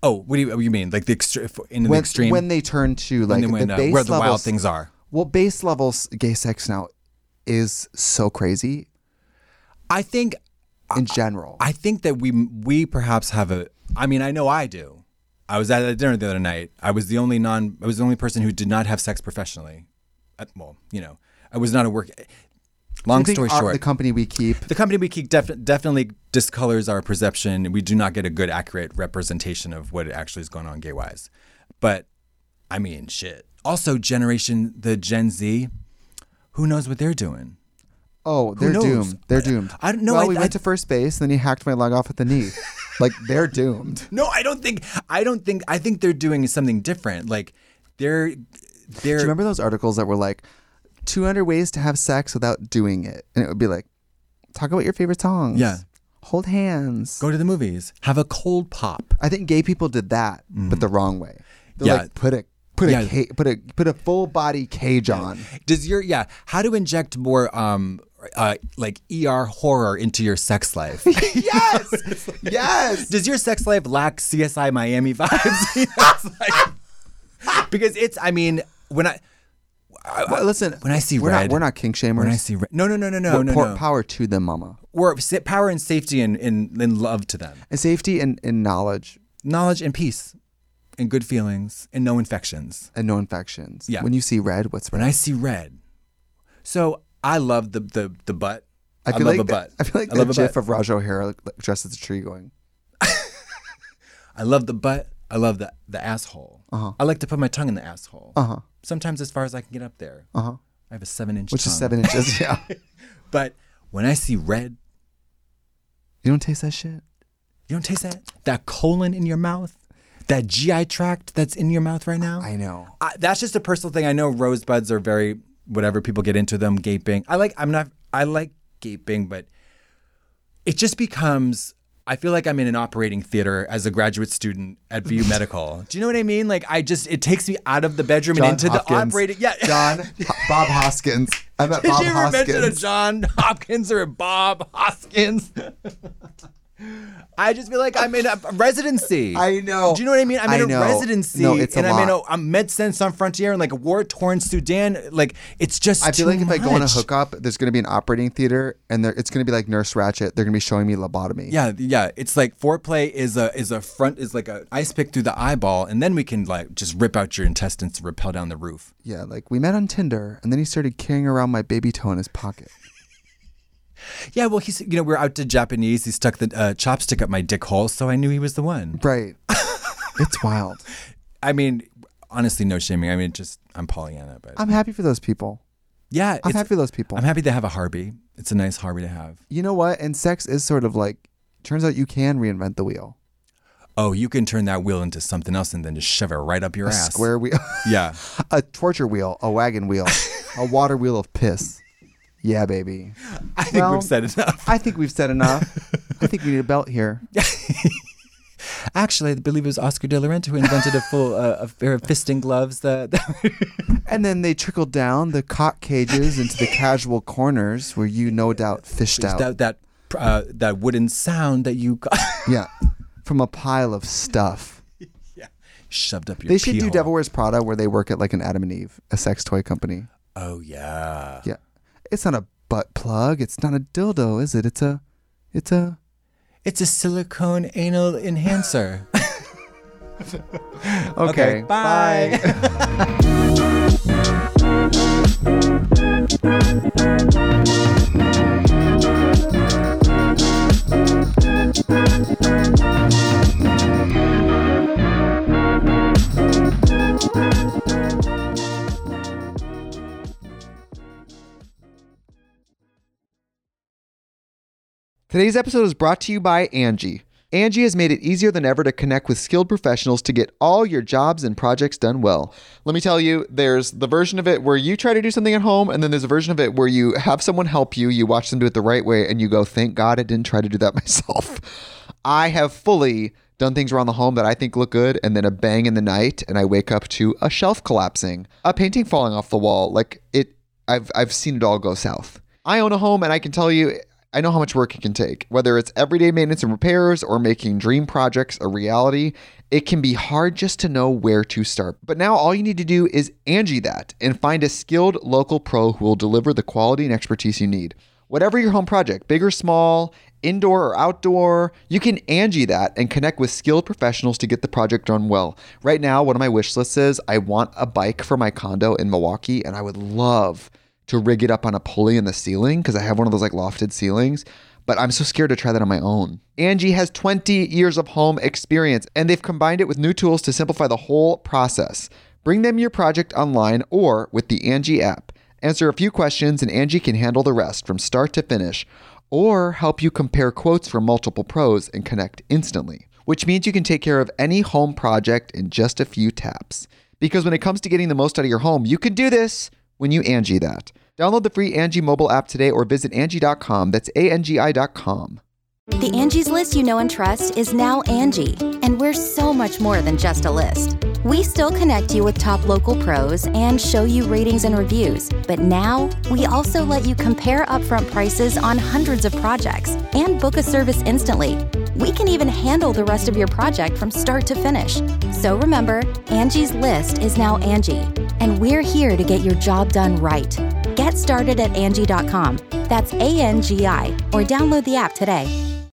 Speaker 3: Oh, what do you, what do you mean? Like the extre- in the
Speaker 5: when,
Speaker 3: extreme?
Speaker 5: when they turn to like
Speaker 3: when, when,
Speaker 5: the
Speaker 3: uh,
Speaker 5: base
Speaker 3: where the
Speaker 5: levels,
Speaker 3: wild things are.
Speaker 5: Well, base levels gay sex now is so crazy
Speaker 3: I think
Speaker 5: in general.
Speaker 3: I think that we we perhaps have a. I mean, I know I do. I was at a dinner the other night. I was the only non. I was the only person who did not have sex professionally. At, well, you know, I was not a work. Long
Speaker 5: I think
Speaker 3: story
Speaker 5: our-
Speaker 3: short,
Speaker 5: the company we keep.
Speaker 3: the company we keep def- definitely discolors our perception. We do not get a good, accurate representation of what actually is going on gay wise. But I mean, shit. Also, generation the Gen Z, who knows what they're doing?
Speaker 5: Oh, they're
Speaker 3: knows?
Speaker 5: doomed. They're doomed.
Speaker 3: I don't know.
Speaker 5: Well,
Speaker 3: I-
Speaker 5: we
Speaker 3: I-
Speaker 5: went to first base, then he hacked my leg off at the knee. Like they're doomed.
Speaker 3: No, I don't think. I don't think. I think they're doing something different. Like they're they're.
Speaker 5: Do you remember those articles that were like two hundred ways to have sex without doing it? And it would be like, talk about your favorite songs.
Speaker 3: Yeah.
Speaker 5: Hold hands.
Speaker 3: Go to the movies. Have a cold pop.
Speaker 5: I think gay people did that, but the wrong way. They're
Speaker 3: Yeah.
Speaker 5: like, put a put
Speaker 3: Yeah.
Speaker 5: a ca- put a put a full body cage on.
Speaker 3: Does your yeah? How to inject more um uh like E R horror into your sex life?
Speaker 5: Yes. Yes.
Speaker 3: Does your sex life lack C S I Miami vibes? It's like- because it's. I mean, when I. I-
Speaker 5: Well, listen,
Speaker 3: when I see
Speaker 5: we're
Speaker 3: red,
Speaker 5: not we're not kink shamers.
Speaker 3: when I see red, no, no, no, no, no,
Speaker 5: We're
Speaker 3: no,
Speaker 5: por-
Speaker 3: no.
Speaker 5: power to them, mama.
Speaker 3: We're sa- power and safety and, and, and love to them.
Speaker 5: And safety and, and knowledge
Speaker 3: Knowledge and peace, and good feelings, and no infections.
Speaker 5: and no infections.
Speaker 3: Yeah.
Speaker 5: When you see red, what's red?
Speaker 3: When I see red, so I love the the the butt.
Speaker 5: I feel
Speaker 3: love
Speaker 5: like
Speaker 3: a butt.
Speaker 5: I feel like
Speaker 3: I
Speaker 5: the
Speaker 3: love a
Speaker 5: gif
Speaker 3: butt.
Speaker 5: of Raj O'Hara like, dressed as a tree going.
Speaker 3: I love the butt. I love the the asshole.
Speaker 5: Uh-huh.
Speaker 3: I like to put my tongue in the asshole.
Speaker 5: Uh huh.
Speaker 3: Sometimes as far as I can get up there.
Speaker 5: Uh huh.
Speaker 3: I have a seven inch.
Speaker 5: Which is
Speaker 3: tongue.
Speaker 5: seven inches. Yeah.
Speaker 3: But when I see red,
Speaker 5: You don't taste that shit.
Speaker 3: you don't taste that that colon in your mouth, that G I tract that's in your mouth right now.
Speaker 5: I know.
Speaker 3: I, that's just a personal thing. I know rosebuds are very whatever, people get into them, gaping. I like I'm not I like gaping, but it just becomes I feel like I'm in an operating theater as a graduate student at V U Medical. Do you know what I mean? Like I just it takes me out of the bedroom
Speaker 5: John
Speaker 3: and into
Speaker 5: Hopkins.
Speaker 3: the operating yeah.
Speaker 5: John Bob Hoskins. I met
Speaker 3: Did
Speaker 5: Bob
Speaker 3: you ever mention a
Speaker 5: Hoskins.
Speaker 3: John Hopkins or a Bob Hoskins? I just feel like I'm in a residency.
Speaker 5: I know.
Speaker 3: Do you know what I mean? I'm in
Speaker 5: I
Speaker 3: a
Speaker 5: know.
Speaker 3: residency,
Speaker 5: No, it's a
Speaker 3: and I'm in a
Speaker 5: lot.
Speaker 3: I'm Médecins Sans Frontières in like a war-torn Sudan. Like it's just.
Speaker 5: I feel
Speaker 3: too
Speaker 5: like if I go on a
Speaker 3: much.
Speaker 5: hookup, there's going to be an operating theater, and there, it's going to be like Nurse Ratchet. They're going to be showing me lobotomy.
Speaker 3: Yeah, yeah. It's like foreplay is a is a front is like a ice pick through the eyeball, and then we can like just rip out your intestines to rappel down the roof.
Speaker 5: Yeah, like we met on Tinder, and then he started carrying around my baby toe in his pocket.
Speaker 3: Yeah, well, he's you know we're out to Japanese. He stuck the uh, chopstick up my dick hole, so I knew he was the one.
Speaker 5: Right. It's wild.
Speaker 3: I mean, honestly, no shaming. I mean, just I'm Pollyanna, but
Speaker 5: I'm happy for those people.
Speaker 3: yeah,
Speaker 5: I'm
Speaker 3: it's-
Speaker 5: happy for those people.
Speaker 3: I'm happy they have a Harvey. It's a nice Harvey to have.
Speaker 5: You know what? And sex is sort of like, turns out you can reinvent the wheel.
Speaker 3: Oh, you can turn that wheel into something else and then just shove it right up your
Speaker 5: A
Speaker 3: ass.
Speaker 5: square wheel,
Speaker 3: Yeah.
Speaker 5: a torture wheel, a wagon wheel, a water wheel of piss. Yeah, baby.
Speaker 3: I think
Speaker 5: Well,
Speaker 3: we've said enough.
Speaker 5: I think we've said enough. I think we need a belt here.
Speaker 3: Actually, I believe it was Oscar de la Renta who invented a full uh, a pair of fisting gloves. That, that
Speaker 5: And then they trickled down the cock cages into the casual corners where you no doubt fished out.
Speaker 3: that that, uh, that wooden sound that you got
Speaker 5: Yeah. From a pile of stuff.
Speaker 3: shoved up your.
Speaker 5: They should
Speaker 3: pee
Speaker 5: do
Speaker 3: hole.
Speaker 5: Devil Wears Prada where they work at like an Adam and Eve, a sex toy company.
Speaker 3: Oh yeah.
Speaker 5: Yeah. It's not a butt plug. It's not a dildo, is it? It's a, it's a.
Speaker 3: It's a silicone anal enhancer.
Speaker 5: Okay.
Speaker 3: bye.
Speaker 1: Today's episode is brought to you by Angie. Angie has made it easier than ever to connect with skilled professionals to get all your jobs and projects done well. Let me tell you, there's the version of it where you try to do something at home, and then there's a version of it where you have someone help you, you watch them do it the right way, and you go, thank God I didn't try to do that myself. I have fully done things around the home that I think look good, and then a bang in the night, and I wake up to a shelf collapsing, a painting falling off the wall. Like it, I've I've seen it all go south. I own a home, and I can tell you, I know how much work it can take. Whether it's everyday maintenance and repairs or making dream projects a reality, it can be hard just to know where to start. But now all you need to do is Angie that and find a skilled local pro who will deliver the quality and expertise you need. Whatever your home project, big or small, indoor or outdoor, you can Angie that and connect with skilled professionals to get the project done well. Right now, one of my wish lists is I want a bike for my condo in Milwaukee, and I would love to rig it up on a pulley in the ceiling because I have one of those like lofted ceilings, but I'm so scared to try that on my own. Angie has twenty years of home experience, and they've combined it with new tools to simplify the whole process. Bring them your project online or with the Angie app. Answer a few questions and Angie can handle the rest from start to finish, or help you compare quotes from multiple pros and connect instantly, which means you can take care of any home project in just a few taps. Because when it comes to getting the most out of your home, you can do this when you Angie that. Download the free Angie mobile app today or visit Angie dot com. That's A N G I dot com.
Speaker 4: The Angie's List you know and trust is now Angie, and we're so much more than just a list. We still connect you with top local pros and show you ratings and reviews, but now we also let you compare upfront prices on hundreds of projects and book a service instantly. We can even handle the rest of your project from start to finish. So remember, Angie's List is now Angie, and we're here to get your job done right. Get started at Angie dot com. That's A N G I, or download the app today.